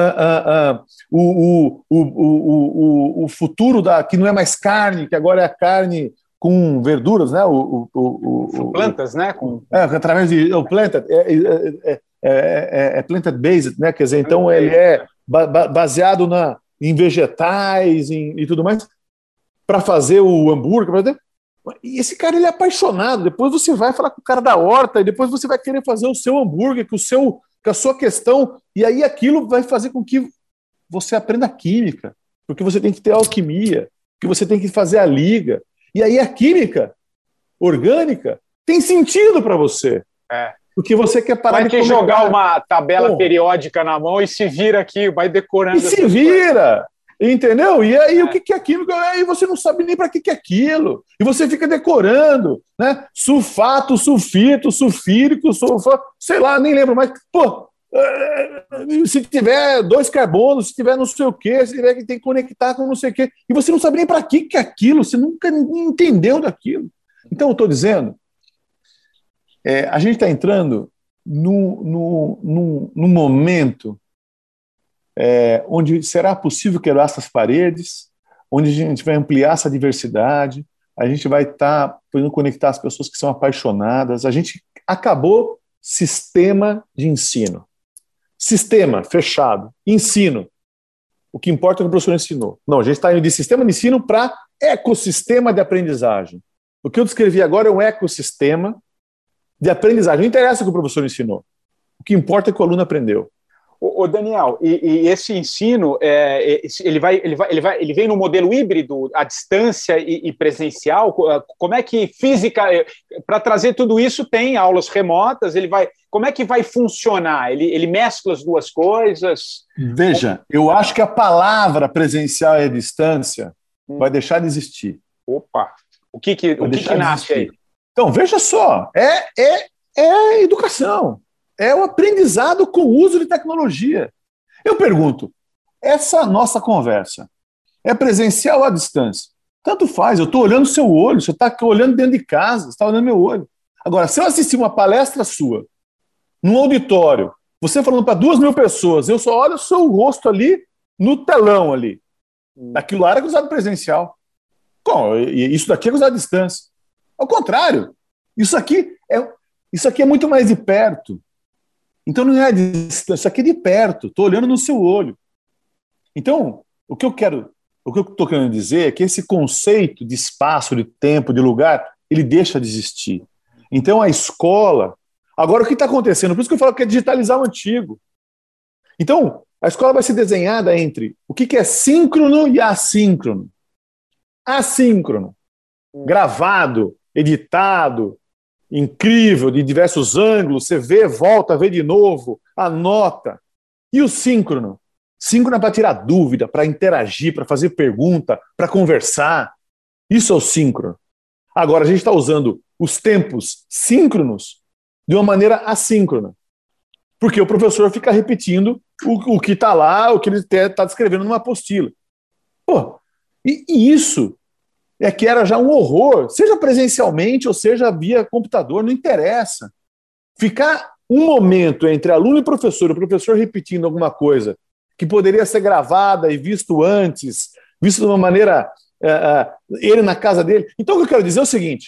o futuro que não é mais carne, que agora é a carne com verduras, né? Plantas, né? Através de planted, planted based, né? Quer dizer, então ele é baseado em vegetais e tudo mais, para fazer o hambúrguer. E esse cara, ele é apaixonado. Depois você vai falar com o cara da horta e depois você vai querer fazer o seu hambúrguer com a sua questão, e aí aquilo vai fazer com que você aprenda química, porque você tem que ter alquimia, que você tem que fazer a liga. E aí a química orgânica tem sentido para você. Porque você quer parar vai de jogar uma tabela periódica na mão e se vira aqui, vai decorando. E se vira, entendeu? E aí o que é química? Aí você não sabe nem para que é aquilo. E você fica decorando, né? Sulfato, sulfito, sulfírico, sei lá, nem lembro mais. Pô, se tiver 2 carbonos, se tiver não sei o quê, se tiver que tem que conectar com não sei o quê, e você não sabe nem para que é aquilo, você nunca entendeu daquilo. Então eu estou dizendo, a gente está entrando num momento onde será possível quebrar essas paredes, onde a gente vai ampliar essa diversidade, a gente vai estar podendo conectar as pessoas que são apaixonadas. A gente acabou sistema de ensino. Sistema fechado, ensino. O que importa é o que o professor ensinou. Não, a gente está indo de sistema de ensino para ecossistema de aprendizagem. O que eu descrevi agora é um ecossistema de aprendizagem. Não interessa o que o professor ensinou. O que importa é que o aluno aprendeu. Ô Daniel, e esse ensino, ele vem no modelo híbrido, à distância e presencial? Como é que física, para trazer tudo isso, tem aulas remotas, como é que vai funcionar? Ele mescla as duas coisas? Veja, eu acho que a palavra presencial e a distância vai deixar de existir. Opa, o que nasce aí? Então, veja só, é educação. É o aprendizado com o uso de tecnologia. Eu pergunto, essa nossa conversa é presencial ou à distância? Tanto faz, eu estou olhando o seu olho, você está olhando dentro de casa, você está olhando meu olho. Agora, se eu assistir uma palestra sua, num auditório, você falando para 2.000 pessoas, eu só olho o seu rosto ali, no telão ali. Aquilo lá era usado presencial. Bom, isso daqui é usado à distância. Ao contrário, isso aqui é muito mais de perto. Então não é de distância, isso aqui é de perto, estou olhando no seu olho. Então, o que eu estou querendo dizer é que esse conceito de espaço, de tempo, de lugar, ele deixa de existir. Então a escola... Agora o que está acontecendo? Por isso que eu falo que é digitalizar o antigo. Então, a escola vai ser desenhada entre o que é síncrono e assíncrono. Assíncrono, gravado, editado, incrível, de diversos ângulos, você vê, volta, vê de novo, anota. E o síncrono? Síncrono é para tirar dúvida, para interagir, para fazer pergunta, para conversar. Isso é o síncrono. Agora, a gente está usando os tempos síncronos de uma maneira assíncrona. Porque o professor fica repetindo o que está lá, o que ele está descrevendo numa apostila. Pô, e isso é que era já um horror, seja presencialmente ou seja via computador, não interessa. Ficar um momento entre aluno e professor, o professor repetindo alguma coisa que poderia ser gravada e visto antes, visto de uma maneira, ele na casa dele. Então o que eu quero dizer é o seguinte,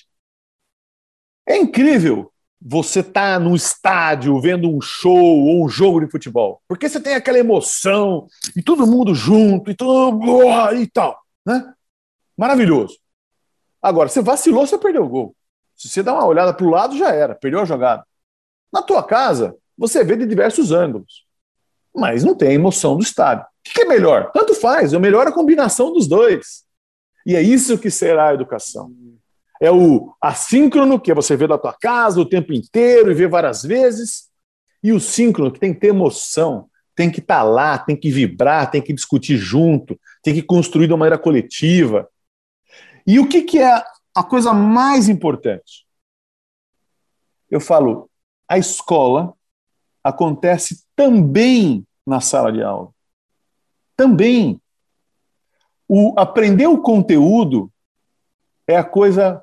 é incrível você estar num estádio vendo um show ou um jogo de futebol, porque você tem aquela emoção e todo mundo junto e tal, né? Maravilhoso. Agora, você vacilou, você perdeu o gol. Se você dá uma olhada para o lado, já era, perdeu a jogada. Na tua casa, você vê de diversos ângulos, mas não tem a emoção do estádio. O que é melhor? Tanto faz, o melhor é a combinação dos dois. E é isso que será a educação. É o assíncrono, que é você ver da tua casa o tempo inteiro e ver várias vezes, e o síncrono, que tem que ter emoção, tem que estar lá, tem que vibrar, tem que discutir junto, tem que construir de uma maneira coletiva. E o que é a coisa mais importante? Eu falo, a escola acontece também na sala de aula. Também. O aprender o conteúdo é a coisa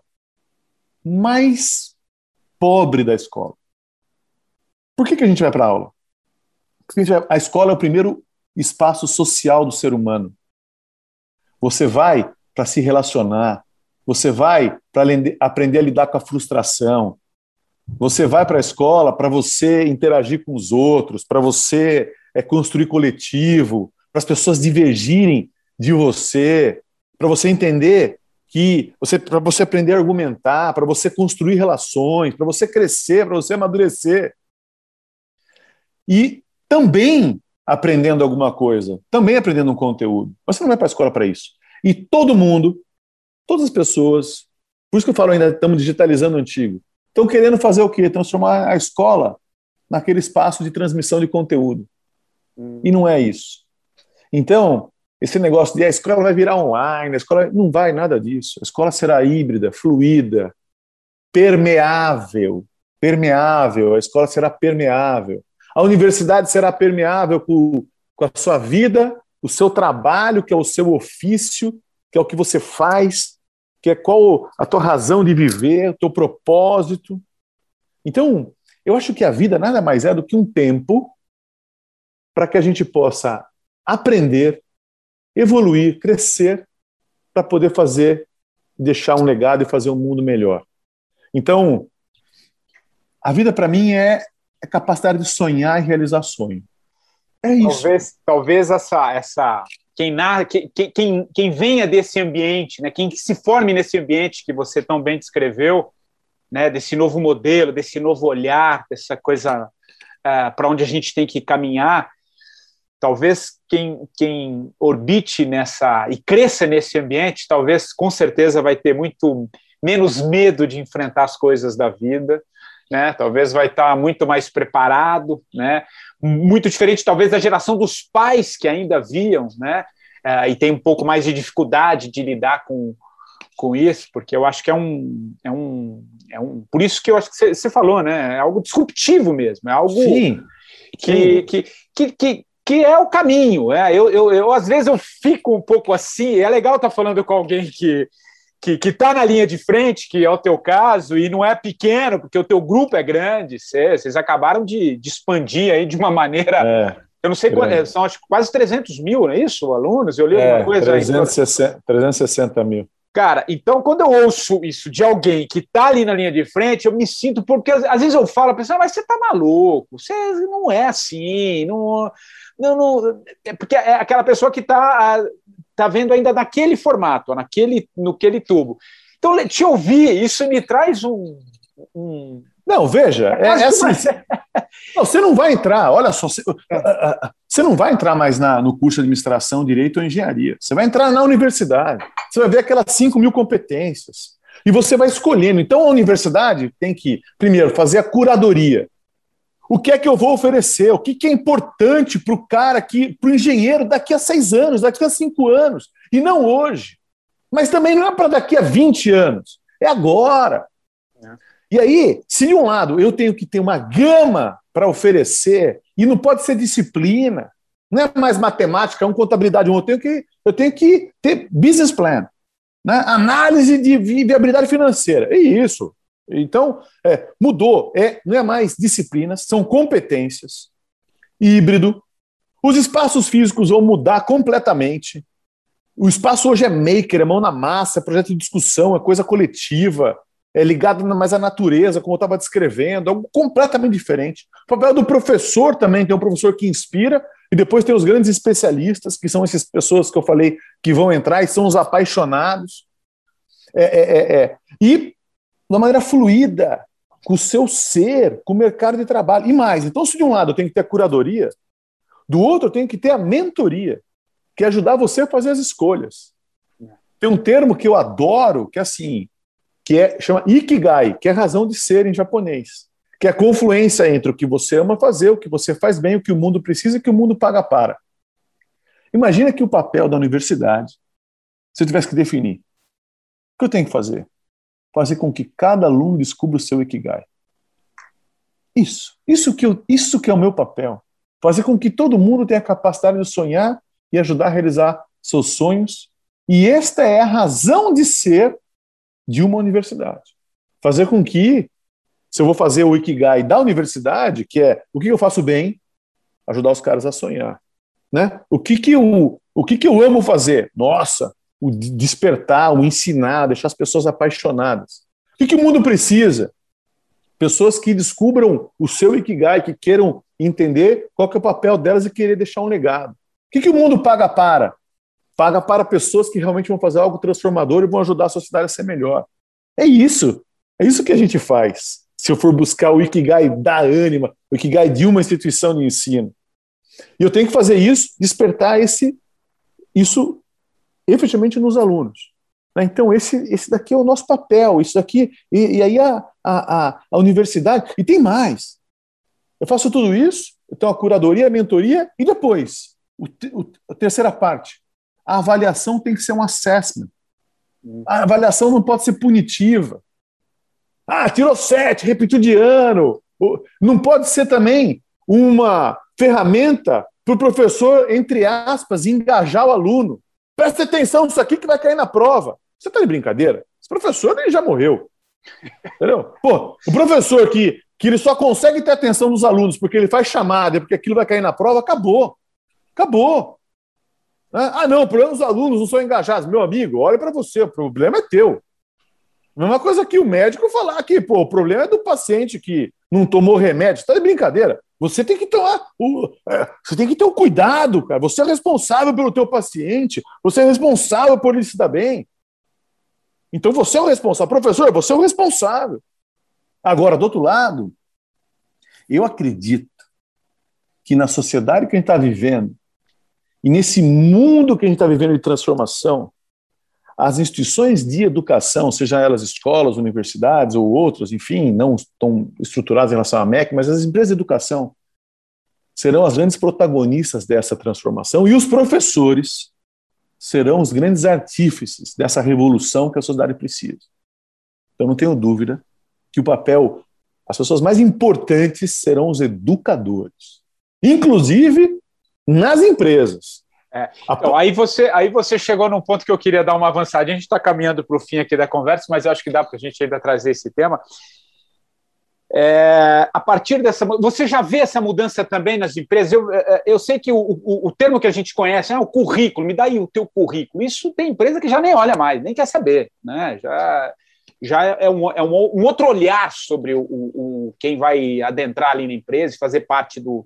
mais pobre da escola. Por que a gente vai para a aula? Porque a escola é o primeiro espaço social do ser humano. Você vai para se relacionar, você vai para aprender a lidar com a frustração, você vai para a escola para você interagir com os outros, para você construir coletivo, para as pessoas divergirem de você, para você entender para você aprender a argumentar, para você construir relações, para você crescer, para você amadurecer. E também aprendendo alguma coisa, também aprendendo um conteúdo. Mas você não vai para a escola para isso. E todo mundo, todas as pessoas, por isso que eu falo ainda, estamos digitalizando o antigo, estão querendo fazer o quê? Transformar a escola naquele espaço de transmissão de conteúdo. E não é isso. Então, esse negócio de a escola vai virar online, a escola não vai nada disso. A escola será híbrida, fluida, permeável, a escola será permeável. A universidade será permeável com a sua vida, o seu trabalho, que é o seu ofício, que é o que você faz, que é qual a tua razão de viver, o teu propósito. Então, eu acho que a vida nada mais é do que um tempo para que a gente possa aprender, evoluir, crescer, para poder deixar um legado e fazer um mundo melhor. Então, a vida para mim é a capacidade de sonhar e realizar sonho. É isso. Talvez essa quem venha desse ambiente, né, quem se forme nesse ambiente que você tão bem descreveu, né, desse novo modelo, desse novo olhar, dessa coisa para onde a gente tem que caminhar, talvez quem orbite nessa e cresça nesse ambiente, talvez com certeza vai ter muito menos medo de enfrentar as coisas da vida, né? Talvez vai estar muito mais preparado, né? Muito diferente talvez da geração dos pais que ainda viam, né? E tem um pouco mais de dificuldade de lidar com isso, porque eu acho que por isso que eu acho que você falou, né? É algo disruptivo mesmo, é algo Sim. Que é o caminho. Eu às vezes eu fico um pouco assim, é legal estar falando com alguém que está na linha de frente, que é o teu caso, e não é pequeno, porque o teu grupo é grande, vocês acabaram de expandir aí de uma maneira... Eu não sei quantos, são acho, quase 300 mil, não é isso, alunos? Eu li alguma coisa 360 mil. Cara, então quando eu ouço isso de alguém que está ali na linha de frente, eu me sinto, porque às vezes eu falo, a pessoa, mas você está maluco, você não é assim, não, porque é aquela pessoa que está vendo ainda naquele formato, naquele tubo. Então, te ouvir, isso me traz Não, veja, é assim. Não, você não vai entrar, olha só, você não vai entrar mais no curso de administração, direito ou engenharia. Você vai entrar na universidade, você vai ver aquelas 5 mil competências e você vai escolhendo. Então a universidade tem que, primeiro, fazer a curadoria. O que é que eu vou oferecer? O que é importante para o cara aqui, para o engenheiro daqui a 6 anos, daqui a 5 anos, e não hoje. Mas também não é para daqui a 20 anos, é agora. E aí, se de um lado eu tenho que ter uma gama para oferecer, e não pode ser disciplina, não é mais matemática, contabilidade, eu tenho que ter business plan, né? Análise de viabilidade financeira, é isso. Então, mudou, não é mais disciplinas, são competências, híbrido, os espaços físicos vão mudar completamente, o espaço hoje é maker, é mão na massa, é projeto de discussão, é coisa coletiva, é ligado mais à natureza, como eu estava descrevendo, algo completamente diferente. O papel do professor também, tem um professor que inspira, e depois tem os grandes especialistas, que são essas pessoas que eu falei que vão entrar, e são os apaixonados. E de uma maneira fluida, com o seu ser, com o mercado de trabalho. E mais, então se de um lado eu tenho que ter a curadoria, do outro eu tenho que ter a mentoria, que é ajudar você a fazer as escolhas. Tem um termo que eu adoro, que é assim, chama Ikigai, que é razão de ser em japonês, que é a confluência entre o que você ama fazer, o que você faz bem, o que o mundo precisa e o que o mundo paga para. Imagina que o papel da universidade, se eu tivesse que definir, o que eu tenho que fazer? Fazer com que cada aluno descubra o seu Ikigai. Isso que é o meu papel. Fazer com que todo mundo tenha a capacidade de sonhar e ajudar a realizar seus sonhos. E esta é a razão de ser de uma universidade. Fazer com que, se eu vou fazer o Ikigai da universidade, que é o que eu faço bem, ajudar os caras a sonhar. Né? O que eu amo fazer? Nossa, o despertar, o ensinar, deixar as pessoas apaixonadas. O que o mundo precisa? Pessoas que descubram o seu Ikigai, que queiram entender qual que é o papel delas e querer deixar um legado. O que o mundo paga para? Paga para pessoas que realmente vão fazer algo transformador e vão ajudar a sociedade a ser melhor. É isso que a gente faz, se eu for buscar o Ikigai da Ânima, o Ikigai de uma instituição de ensino. E eu tenho que fazer isso, despertar isso efetivamente nos alunos. Então, esse daqui é o nosso papel, isso daqui, e aí a universidade, e tem mais. Eu faço tudo isso, então a curadoria, a mentoria, e depois, a terceira parte, a avaliação tem que ser um assessment. A avaliação não pode ser punitiva. Tirou 7, repetiu de ano. Não pode ser também uma ferramenta para o professor, entre aspas, engajar o aluno. Presta atenção nisso aqui que vai cair na prova. Você está de brincadeira? Esse professor ele já morreu. Entendeu? O professor que ele só consegue ter atenção dos alunos porque ele faz chamada, porque aquilo vai cair na prova, acabou. Não, o problema dos alunos não são engajados. Meu amigo, olha para você, o problema é teu. Mesma coisa que o médico falar que, pô, o problema é do paciente que não tomou remédio. Você tá de brincadeira. Você tem que tomar você tem que ter um cuidado, cara. Você é responsável pelo teu paciente. Você é responsável por ele se dar bem. Então você é o responsável. Professor, você é o responsável. Agora, do outro lado, eu acredito que na sociedade que a gente está vivendo e nesse mundo que a gente está vivendo de transformação, as instituições de educação, sejam elas escolas, universidades ou outras, enfim, não estão estruturadas em relação à MEC, mas as empresas de educação serão as grandes protagonistas dessa transformação e os professores serão os grandes artífices dessa revolução que a sociedade precisa. Então não tenho dúvida que o papel, as pessoas mais importantes serão os educadores, inclusive nas empresas. Então, aí você chegou num ponto que eu queria dar uma avançadinha. A gente está caminhando para o fim aqui da conversa, mas eu acho que dá para a gente ainda trazer esse tema. A partir dessa... Você já vê essa mudança também nas empresas? Eu sei que o termo que a gente conhece é o currículo, me dá aí o teu currículo. Isso tem empresa que já nem olha mais, nem quer saber, né? Já é um outro olhar sobre quem vai adentrar ali na empresa e fazer parte do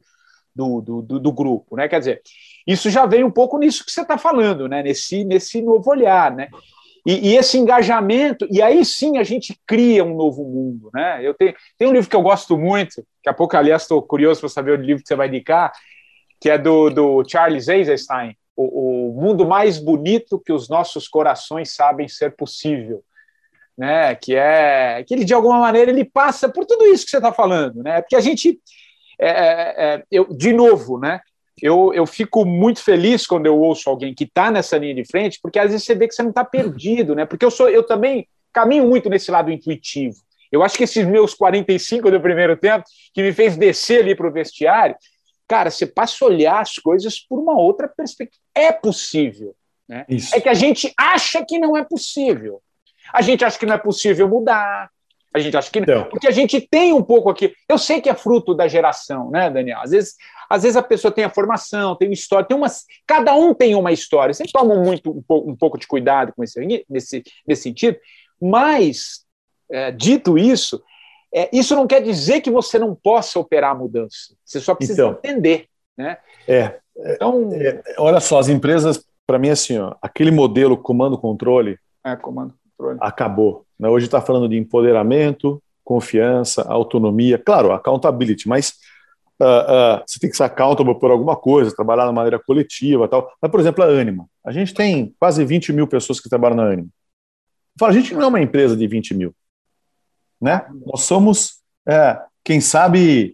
grupo, né? Quer dizer, isso já vem um pouco nisso que você está falando, né? Nesse novo olhar, né? E esse engajamento, e aí sim a gente cria um novo mundo, né? Tem um livro que eu gosto muito, daqui a pouco, aliás, estou curioso para saber o livro que você vai indicar, que é do Charles Eisenstein, o mundo mais bonito que os nossos corações sabem ser possível, né? Que ele, de alguma maneira, ele passa por tudo isso que você está falando, né? Porque a gente... de novo, né? Eu fico muito feliz quando eu ouço alguém que está nessa linha de frente, porque às vezes você vê que você não está perdido, né? Porque eu também caminho muito nesse lado intuitivo. Eu acho que esses meus 45 do primeiro tempo, que me fez descer ali para o vestiário, cara, você passa a olhar as coisas por uma outra perspectiva. É possível, né? Isso. É que a gente acha que não é possível. A gente acha que não é possível mudar. A gente acha que não. Porque a gente tem um pouco aqui. Eu sei que é fruto da geração, né, Daniel? Às vezes a pessoa tem a formação, tem uma história, cada um tem uma história. Sempre tomam um pouco de cuidado com nesse sentido. Mas, dito isso, isso não quer dizer que você não possa operar a mudança. Você só precisa entender, né? Então, olha só, as empresas, para mim, assim, aquele modelo comando-controle acabou. Né? Hoje está falando de empoderamento, confiança, autonomia, claro, accountability, mas você tem que ser accountable por alguma coisa, trabalhar de maneira coletiva e tal. Mas, por exemplo, a Ânima. A gente tem quase 20 mil pessoas que trabalham na Ânima. A gente não é uma empresa de 20 mil. Né? Nós somos, quem sabe,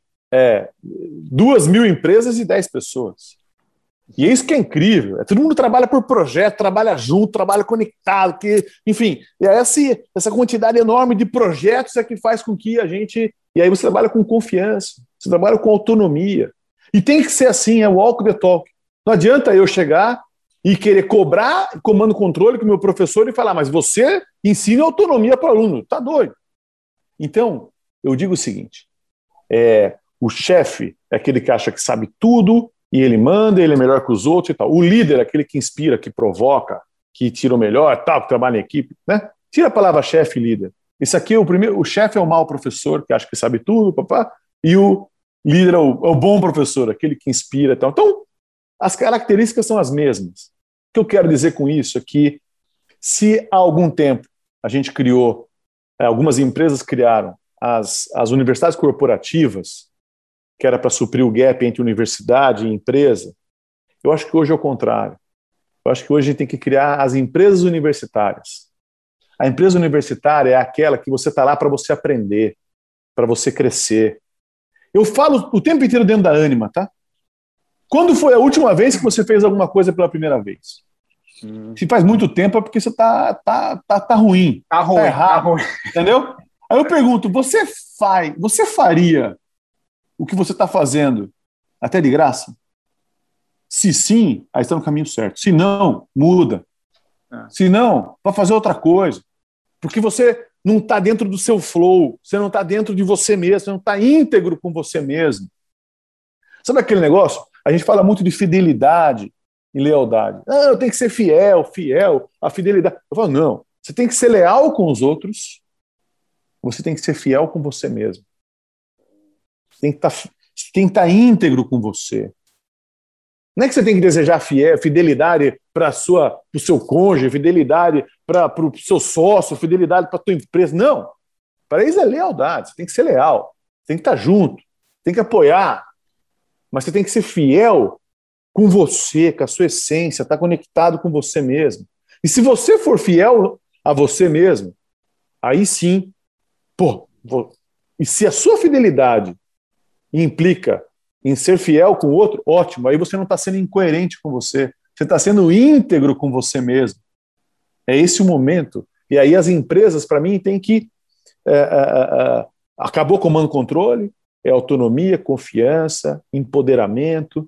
2.000 empresas e 10 pessoas. E é isso que é incrível. Todo mundo trabalha por projeto, trabalha junto, trabalha conectado. Enfim, essa quantidade enorme de projetos é que faz com que a gente... E aí você trabalha com confiança, você trabalha com autonomia. E tem que ser assim, é walk the talk. Não adianta eu chegar e querer cobrar comando-controle com o meu professor e falar, mas você ensina autonomia para o aluno. Tá doido. Então, eu digo o seguinte, o chefe é aquele que acha que sabe tudo, e ele manda, ele é melhor que os outros e tal. O líder é aquele que inspira, que provoca, que tira o melhor, tal, que trabalha em equipe, né? Tira a palavra chefe e líder. Esse aqui, o chefe é o mau professor, que acha que sabe tudo, papá, e o líder é o bom professor, aquele que inspira e tal. Então, as características são as mesmas. O que eu quero dizer com isso é que, se há algum tempo a gente criou, algumas empresas criaram as universidades corporativas, que era para suprir o gap entre universidade e empresa, eu acho que hoje é o contrário. Eu acho que hoje a gente tem que criar as empresas universitárias. A empresa universitária é aquela que você está lá para você aprender, para você crescer. Eu falo o tempo inteiro dentro da Ânima, tá? Quando foi a última vez que você fez alguma coisa pela primeira vez? Se faz muito tempo é porque você tá ruim. Tá ruim, errado, tá ruim. Entendeu? Aí eu pergunto, você faria o que você está fazendo até de graça? Se sim, aí está no caminho certo. Se não, muda. Se não, vai fazer outra coisa. Porque você não está dentro do seu flow, você não está dentro de você mesmo, você não está íntegro com você mesmo. Sabe aquele negócio? A gente fala muito de fidelidade e lealdade. Eu tenho que ser fiel, a fidelidade. Eu falo, não, você tem que ser leal com os outros você tem que ser fiel com você mesmo. Tem que estar íntegro com você. Não é que você tem que desejar fidelidade para o seu cônjuge, fidelidade para o seu sócio, fidelidade para a tua empresa. Não. Para isso é lealdade. Você tem que ser leal. Você tem que estar junto. Tem que apoiar. Mas você tem que ser fiel com você, com a sua essência, estar conectado com você mesmo. E se você for fiel a você mesmo, aí sim, e se a sua fidelidade implica em ser fiel com o outro, ótimo, aí você não está sendo incoerente com você, você está sendo íntegro com você mesmo. É esse o momento. E aí as empresas, para mim, têm que... acabou comando controle, é autonomia, confiança, empoderamento,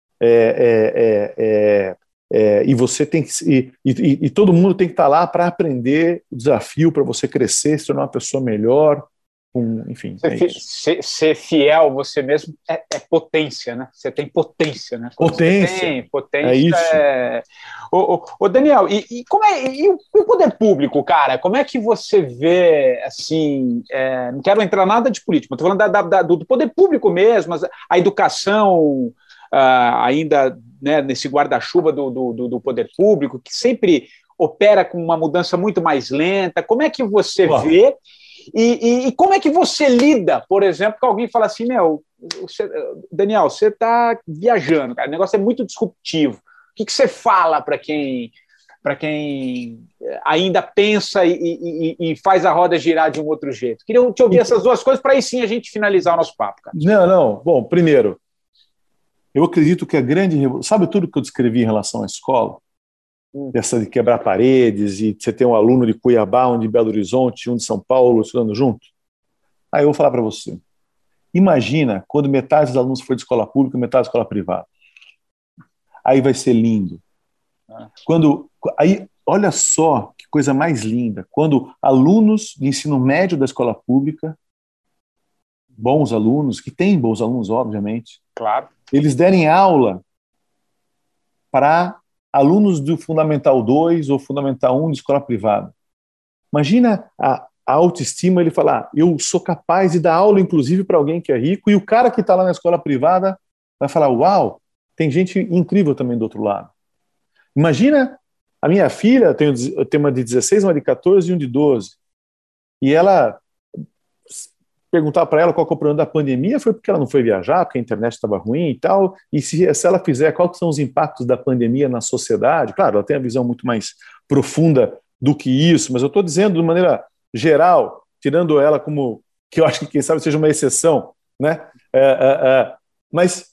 e você tem que... E todo mundo tem que estar lá para aprender o desafio, para você crescer, se tornar uma pessoa melhor, enfim. Ser fiel você mesmo é potência, né? Você tem potência, né? Potência. Potência é isso. Ô Daniel, e o poder público, cara? Como é que você vê, assim, não quero entrar nada de política, mas estou falando do poder público mesmo, a educação ainda, né, nesse guarda-chuva do poder público, que sempre opera com uma mudança muito mais lenta. Como é que você vê? E como é que você lida, por exemplo, que alguém fala assim, Daniel, você está viajando, cara, o negócio é muito disruptivo. O que você fala para quem ainda pensa e faz a roda girar de um outro jeito? Queria te ouvir essas duas coisas para aí sim a gente finalizar o nosso papo, cara. Não. Bom, primeiro, eu acredito que a grande revolução... Sabe tudo que eu descrevi em relação à escola? Dessa de quebrar paredes, e você ter um aluno de Cuiabá, um de Belo Horizonte, um de São Paulo, estudando junto. Aí eu vou falar para você. Imagina quando metade dos alunos for de escola pública e metade de escola privada. Aí vai ser lindo. Aí, olha só que coisa mais linda. Quando alunos de ensino médio da escola pública, bons alunos, que tem bons alunos, obviamente, claro, eles derem aula para alunos do Fundamental 2 ou Fundamental 1 de escola privada. Imagina a autoestima, ele falar, eu sou capaz de dar aula, inclusive, para alguém que é rico, e o cara que está lá na escola privada vai falar, uau, tem gente incrível também do outro lado. Imagina a minha filha, eu tenho uma de 16, uma de 14 e um de 12, e ela... perguntar para ela qual que é o problema da pandemia foi porque ela não foi viajar, porque a internet estava ruim e tal, e se ela fizer, quais são os impactos da pandemia na sociedade? Claro, ela tem a visão muito mais profunda do que isso, mas eu estou dizendo de maneira geral, tirando ela como, que eu acho que quem sabe seja uma exceção, né? Mas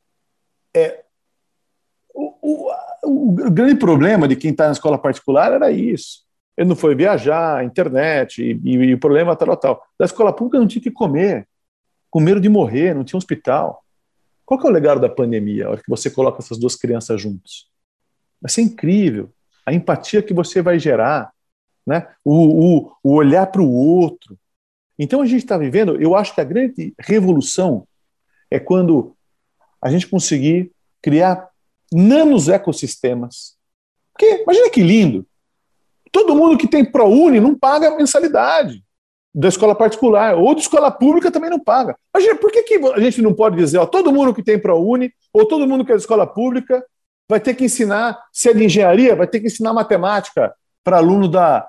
o grande problema de quem está na escola particular era isso. Ele não foi viajar, internet, e o problema tal. Da escola pública não tinha que comer, com medo de morrer, não tinha hospital. Qual que é o legado da pandemia, a hora que você coloca essas duas crianças juntos? Vai ser incrível. A empatia que você vai gerar, né? O olhar para o outro. Então a gente está vivendo, eu acho que a grande revolução é quando a gente conseguir criar nanos ecossistemas. Porque, imagina que lindo, todo mundo que tem ProUni não paga mensalidade da escola particular, ou de escola pública também não paga. Imagina, por que a gente não pode dizer, todo mundo que tem ProUni, ou todo mundo que é de escola pública, vai ter que ensinar, se é de engenharia, vai ter que ensinar matemática para aluno da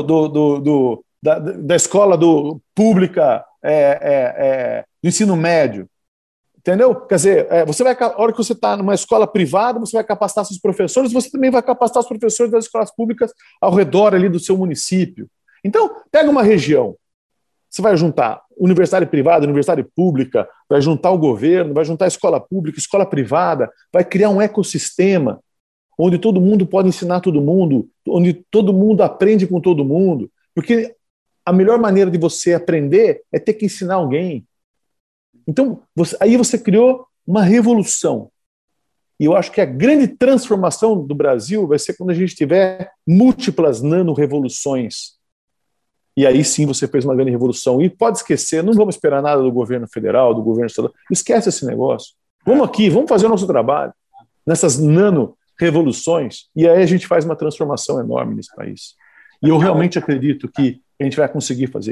escola pública do ensino médio. Entendeu? Quer dizer, a hora que você está numa escola privada, você vai capacitar seus professores, você também vai capacitar os professores das escolas públicas ao redor ali do seu município. Então, pega uma região, você vai juntar universidade privada, universidade pública, vai juntar o governo, vai juntar a escola pública, escola privada, vai criar um ecossistema onde todo mundo pode ensinar todo mundo, onde todo mundo aprende com todo mundo, porque a melhor maneira de você aprender é ter que ensinar alguém. Então, aí você criou uma revolução. E eu acho que a grande transformação do Brasil vai ser quando a gente tiver múltiplas nano-revoluções. E aí sim você fez uma grande revolução. E pode esquecer, não vamos esperar nada do governo federal, do governo estadual. Esquece esse negócio. Vamos aqui, vamos fazer o nosso trabalho nessas nano-revoluções. E aí a gente faz uma transformação enorme nesse país. E eu realmente acredito que a gente vai conseguir fazer isso.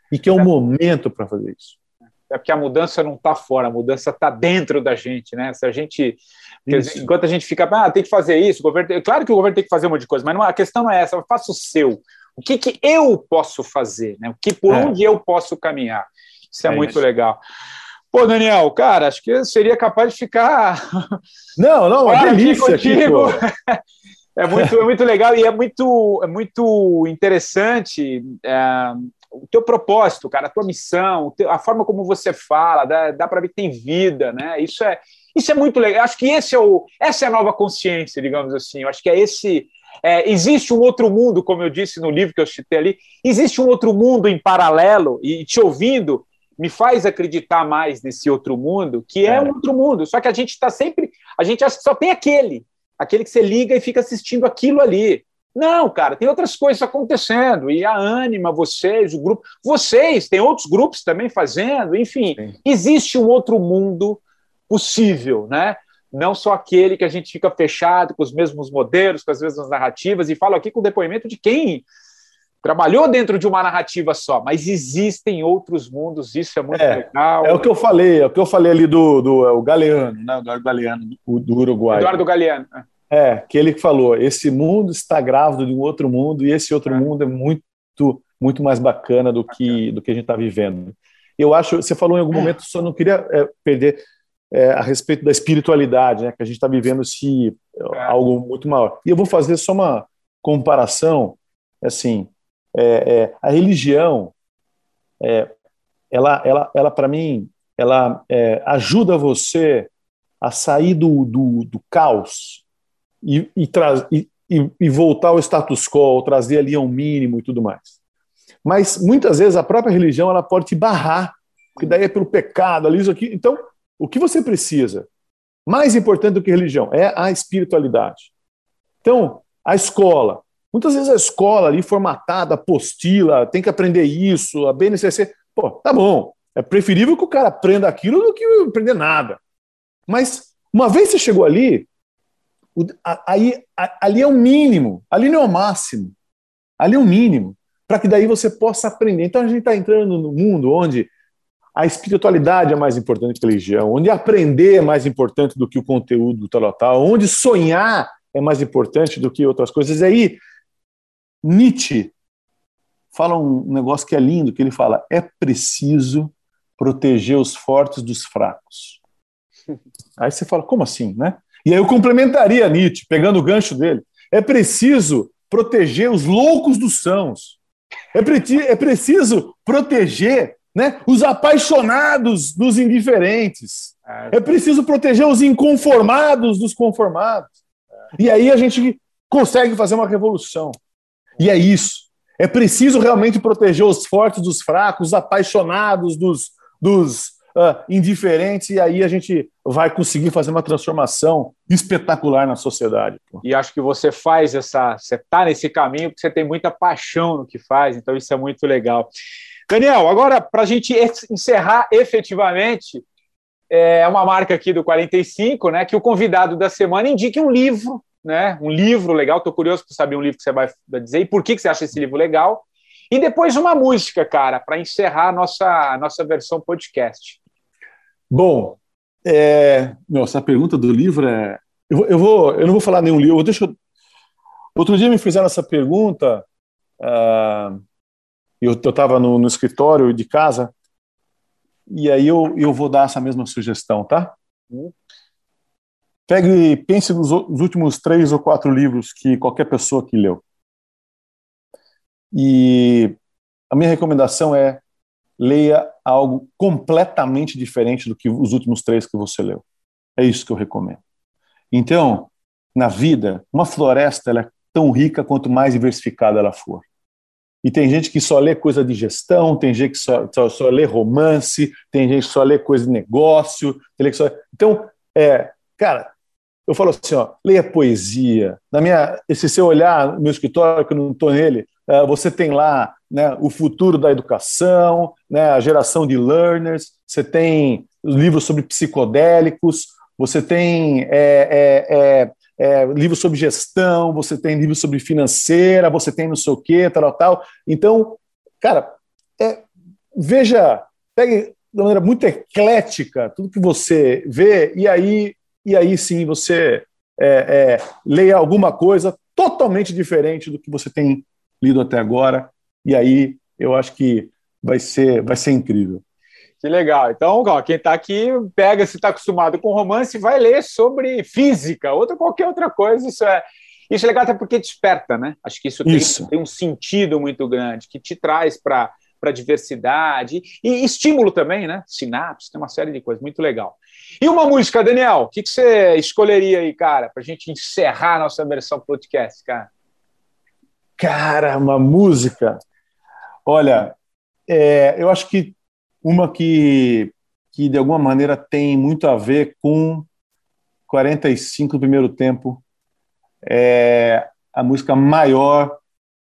e que é o momento para fazer isso. É porque a mudança não está fora, a mudança está dentro da gente, né? Se a gente, enquanto a gente fica, tem que fazer isso, claro que o governo tem que fazer um monte de coisa, mas a questão não é essa, faça o seu. O que eu posso fazer, né? Por onde eu posso caminhar? Isso é muito legal. Pô, Daniel, cara, acho que eu seria capaz de ficar... Não, é delícia contigo. É muito legal e é muito interessante o teu propósito, cara, a tua missão, a forma como você fala, dá para ver que tem vida, né? Isso é muito legal. Acho que essa é a nova consciência, digamos assim. Eu acho que existe um outro mundo, como eu disse no livro que eu citei ali, existe um outro mundo em paralelo, e te ouvindo me faz acreditar mais nesse outro mundo, que é um outro mundo. Só que a gente acha que só tem aquele que você liga e fica assistindo aquilo ali. Não, cara, tem outras coisas acontecendo, e a Ânima, vocês, o grupo, tem outros grupos também fazendo, enfim, existe um outro mundo possível, né? Não só aquele que a gente fica fechado com os mesmos modelos, com as mesmas narrativas, e falo aqui com o depoimento de quem trabalhou dentro de uma narrativa só, mas existem outros mundos, isso é muito legal. É o que eu falei ali do Galeano, né? O Eduardo Galeano, do Uruguai. Eduardo Galeano. Que ele falou, esse mundo está grávido de um outro mundo, e esse outro mundo é muito, muito mais bacana do que a gente está vivendo. Eu acho, você falou em algum momento, só não queria perder a respeito da espiritualidade, né? Que a gente está vivendo algo muito maior. E eu vou fazer só uma comparação, assim, a religião, ela para mim, ela ajuda você a sair do caos e voltar ao status quo, trazer ali ao mínimo e tudo mais. Mas muitas vezes a própria religião ela pode te barrar, porque daí é pelo pecado, ali isso aqui. Então, o que você precisa, mais importante do que religião, é a espiritualidade. Então, a escola. Muitas vezes a escola ali formatada, apostila, tem que aprender isso, a BNCC. Pô, tá bom. É preferível que o cara aprenda aquilo do que aprender nada. Mas, uma vez você chegou ali, ali é o mínimo, ali não é o máximo. Ali é o mínimo, para que daí você possa aprender. Então, a gente está entrando no mundo onde a espiritualidade é mais importante que a religião, onde aprender é mais importante do que o conteúdo tal, onde sonhar é mais importante do que outras coisas. E aí, Nietzsche fala um negócio que é lindo, que ele fala, é preciso proteger os fortes dos fracos. Aí você fala, como assim, né? E aí eu complementaria Nietzsche, pegando o gancho dele, é preciso proteger os loucos dos sãos, é preciso proteger, né, os apaixonados dos indiferentes, é preciso proteger os inconformados dos conformados. E aí a gente consegue fazer uma revolução. E é isso. É preciso realmente proteger os fortes dos fracos, os apaixonados dos indiferentes, e aí a gente vai conseguir fazer uma transformação espetacular na sociedade. Pô. E acho que você você está nesse caminho porque você tem muita paixão no que faz, então isso é muito legal. Daniel, agora para a gente encerrar efetivamente, é uma marca aqui do 45, né, que o convidado da semana indique um livro, né, um livro legal, estou curioso para saber um livro que você vai dizer e por que você acha esse livro legal, e depois uma música, cara, para encerrar a nossa versão podcast. Bom, essa pergunta do livro eu não vou falar nenhum livro, outro dia me fizeram essa pergunta, eu estava no escritório de casa, e aí eu vou dar essa mesma sugestão, tá? Pegue e pense nos últimos 3 ou 4 livros que qualquer pessoa que leu. E a minha recomendação é leia algo completamente diferente do que os últimos 3 que você leu. É isso que eu recomendo. Então, na vida, uma floresta ela é tão rica quanto mais diversificada ela for. E tem gente que só lê coisa de gestão, tem gente que só lê romance, tem gente que só lê coisa de negócio. Então, cara, eu falo assim, leia poesia. Se você olhar no meu escritório, que eu não estou nele, você tem lá, né, o futuro da educação, né, a geração de learners, você tem livros sobre psicodélicos, você tem livros sobre gestão, você tem livros sobre financeira, você tem não sei o quê, tal. Então, cara, pegue de uma maneira muito eclética tudo que você vê, e aí sim você leia alguma coisa totalmente diferente do que você tem lido até agora, e aí eu acho que vai ser incrível. Que legal. Então, quem está aqui, se está acostumado com romance, vai ler sobre física, qualquer outra coisa. Isso é legal até porque desperta, né? Acho que isso tem um sentido muito grande, que te traz para a diversidade e estímulo também, né? Sinapse, tem uma série de coisas. Muito legal. E uma música, Daniel? O que você escolheria aí, cara, para a gente encerrar a nossa versão podcast, cara? Cara, uma música... Olha, eu acho que uma que de alguma maneira tem muito a ver com 45 do primeiro tempo é a música maior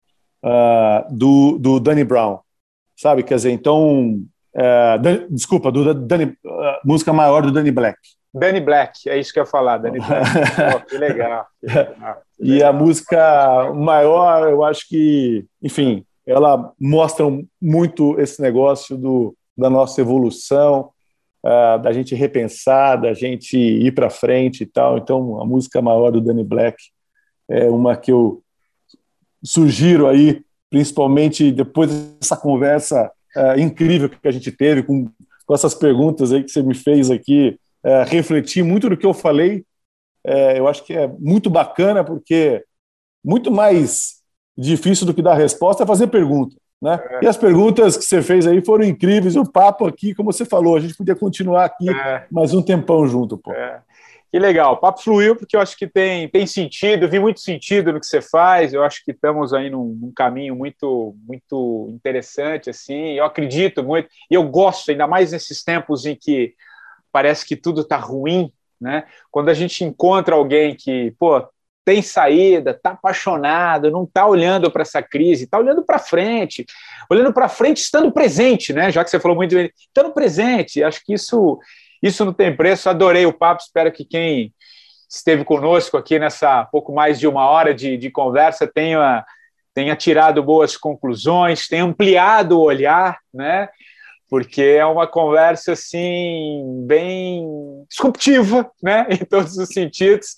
do Danny Brown, sabe? Quer dizer, então... desculpa, música maior do Danny Black. Danny Black, é isso que eu ia falar, Danny Black. Oh, que legal. E a música maior, eu acho que, enfim, ela mostra muito esse negócio da nossa evolução, da gente repensar, da gente ir para frente e tal. Então, a música maior do Danny Black é uma que eu sugiro aí, principalmente depois dessa conversa incrível que a gente teve, com essas perguntas aí que você me fez aqui, refletir muito do que eu falei. Eu acho que é muito bacana, porque muito mais difícil do que dar resposta é fazer pergunta, né? E as perguntas que você fez aí foram incríveis. O papo aqui, como você falou, a gente podia continuar aqui mais um tempão junto, pô. Que legal, o papo fluiu, porque eu acho que tem sentido, eu vi muito sentido no que você faz. Eu acho que estamos aí num caminho muito, muito interessante, assim. Eu acredito muito, e eu gosto, ainda mais nesses tempos em que parece que tudo está ruim, né? Quando a gente encontra alguém que, tem saída, está apaixonado, não está olhando para essa crise, está olhando para frente estando presente, né? Já que você falou muito de estando presente, acho que isso não tem preço. Adorei o papo, espero que quem esteve conosco aqui nessa pouco mais de uma hora de conversa tenha tirado boas conclusões, tenha ampliado o olhar, né? Porque é uma conversa assim bem disruptiva, né? Em todos os sentidos.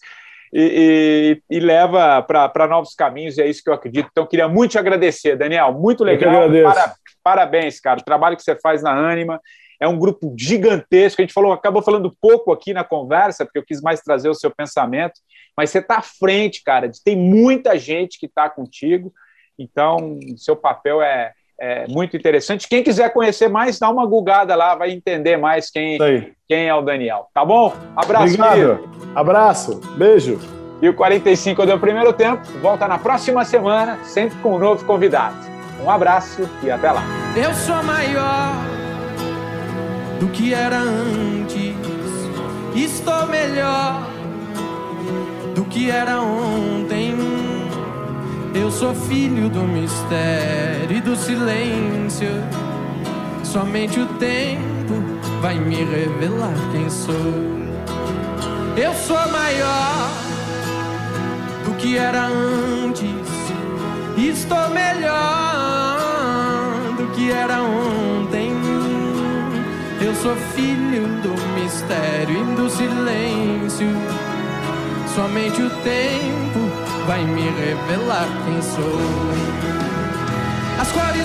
E leva para novos caminhos, e é isso que eu acredito. Então, queria muito te agradecer, Daniel, muito legal. Parabéns, cara, o trabalho que você faz na Anima é um grupo gigantesco. A gente acabou falando pouco aqui na conversa, porque eu quis mais trazer o seu pensamento, mas você está à frente, cara, tem muita gente que está contigo, então seu papel é muito interessante. Quem quiser conhecer mais, dá uma googada lá, vai entender mais quem é o Daniel. Tá bom? Abraço, obrigado. Querido. Abraço, beijo. E o 45 do primeiro tempo volta na próxima semana, sempre com um novo convidado. Um abraço e até lá. Eu sou maior do que era antes, estou melhor do que era ontem. Eu sou filho do mistério e do silêncio. Somente o tempo vai me revelar quem sou. Eu sou maior do que era antes, estou melhor do que era ontem. Eu sou filho do mistério e do silêncio. Somente o tempo vai me revelar quem sou. As cores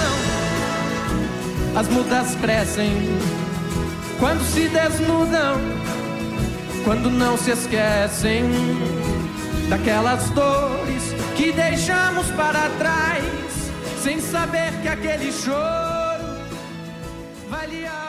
mudam, as mudas crescem quando se desnudam, quando não se esquecem daquelas dores que deixamos para trás, sem saber que aquele choro valia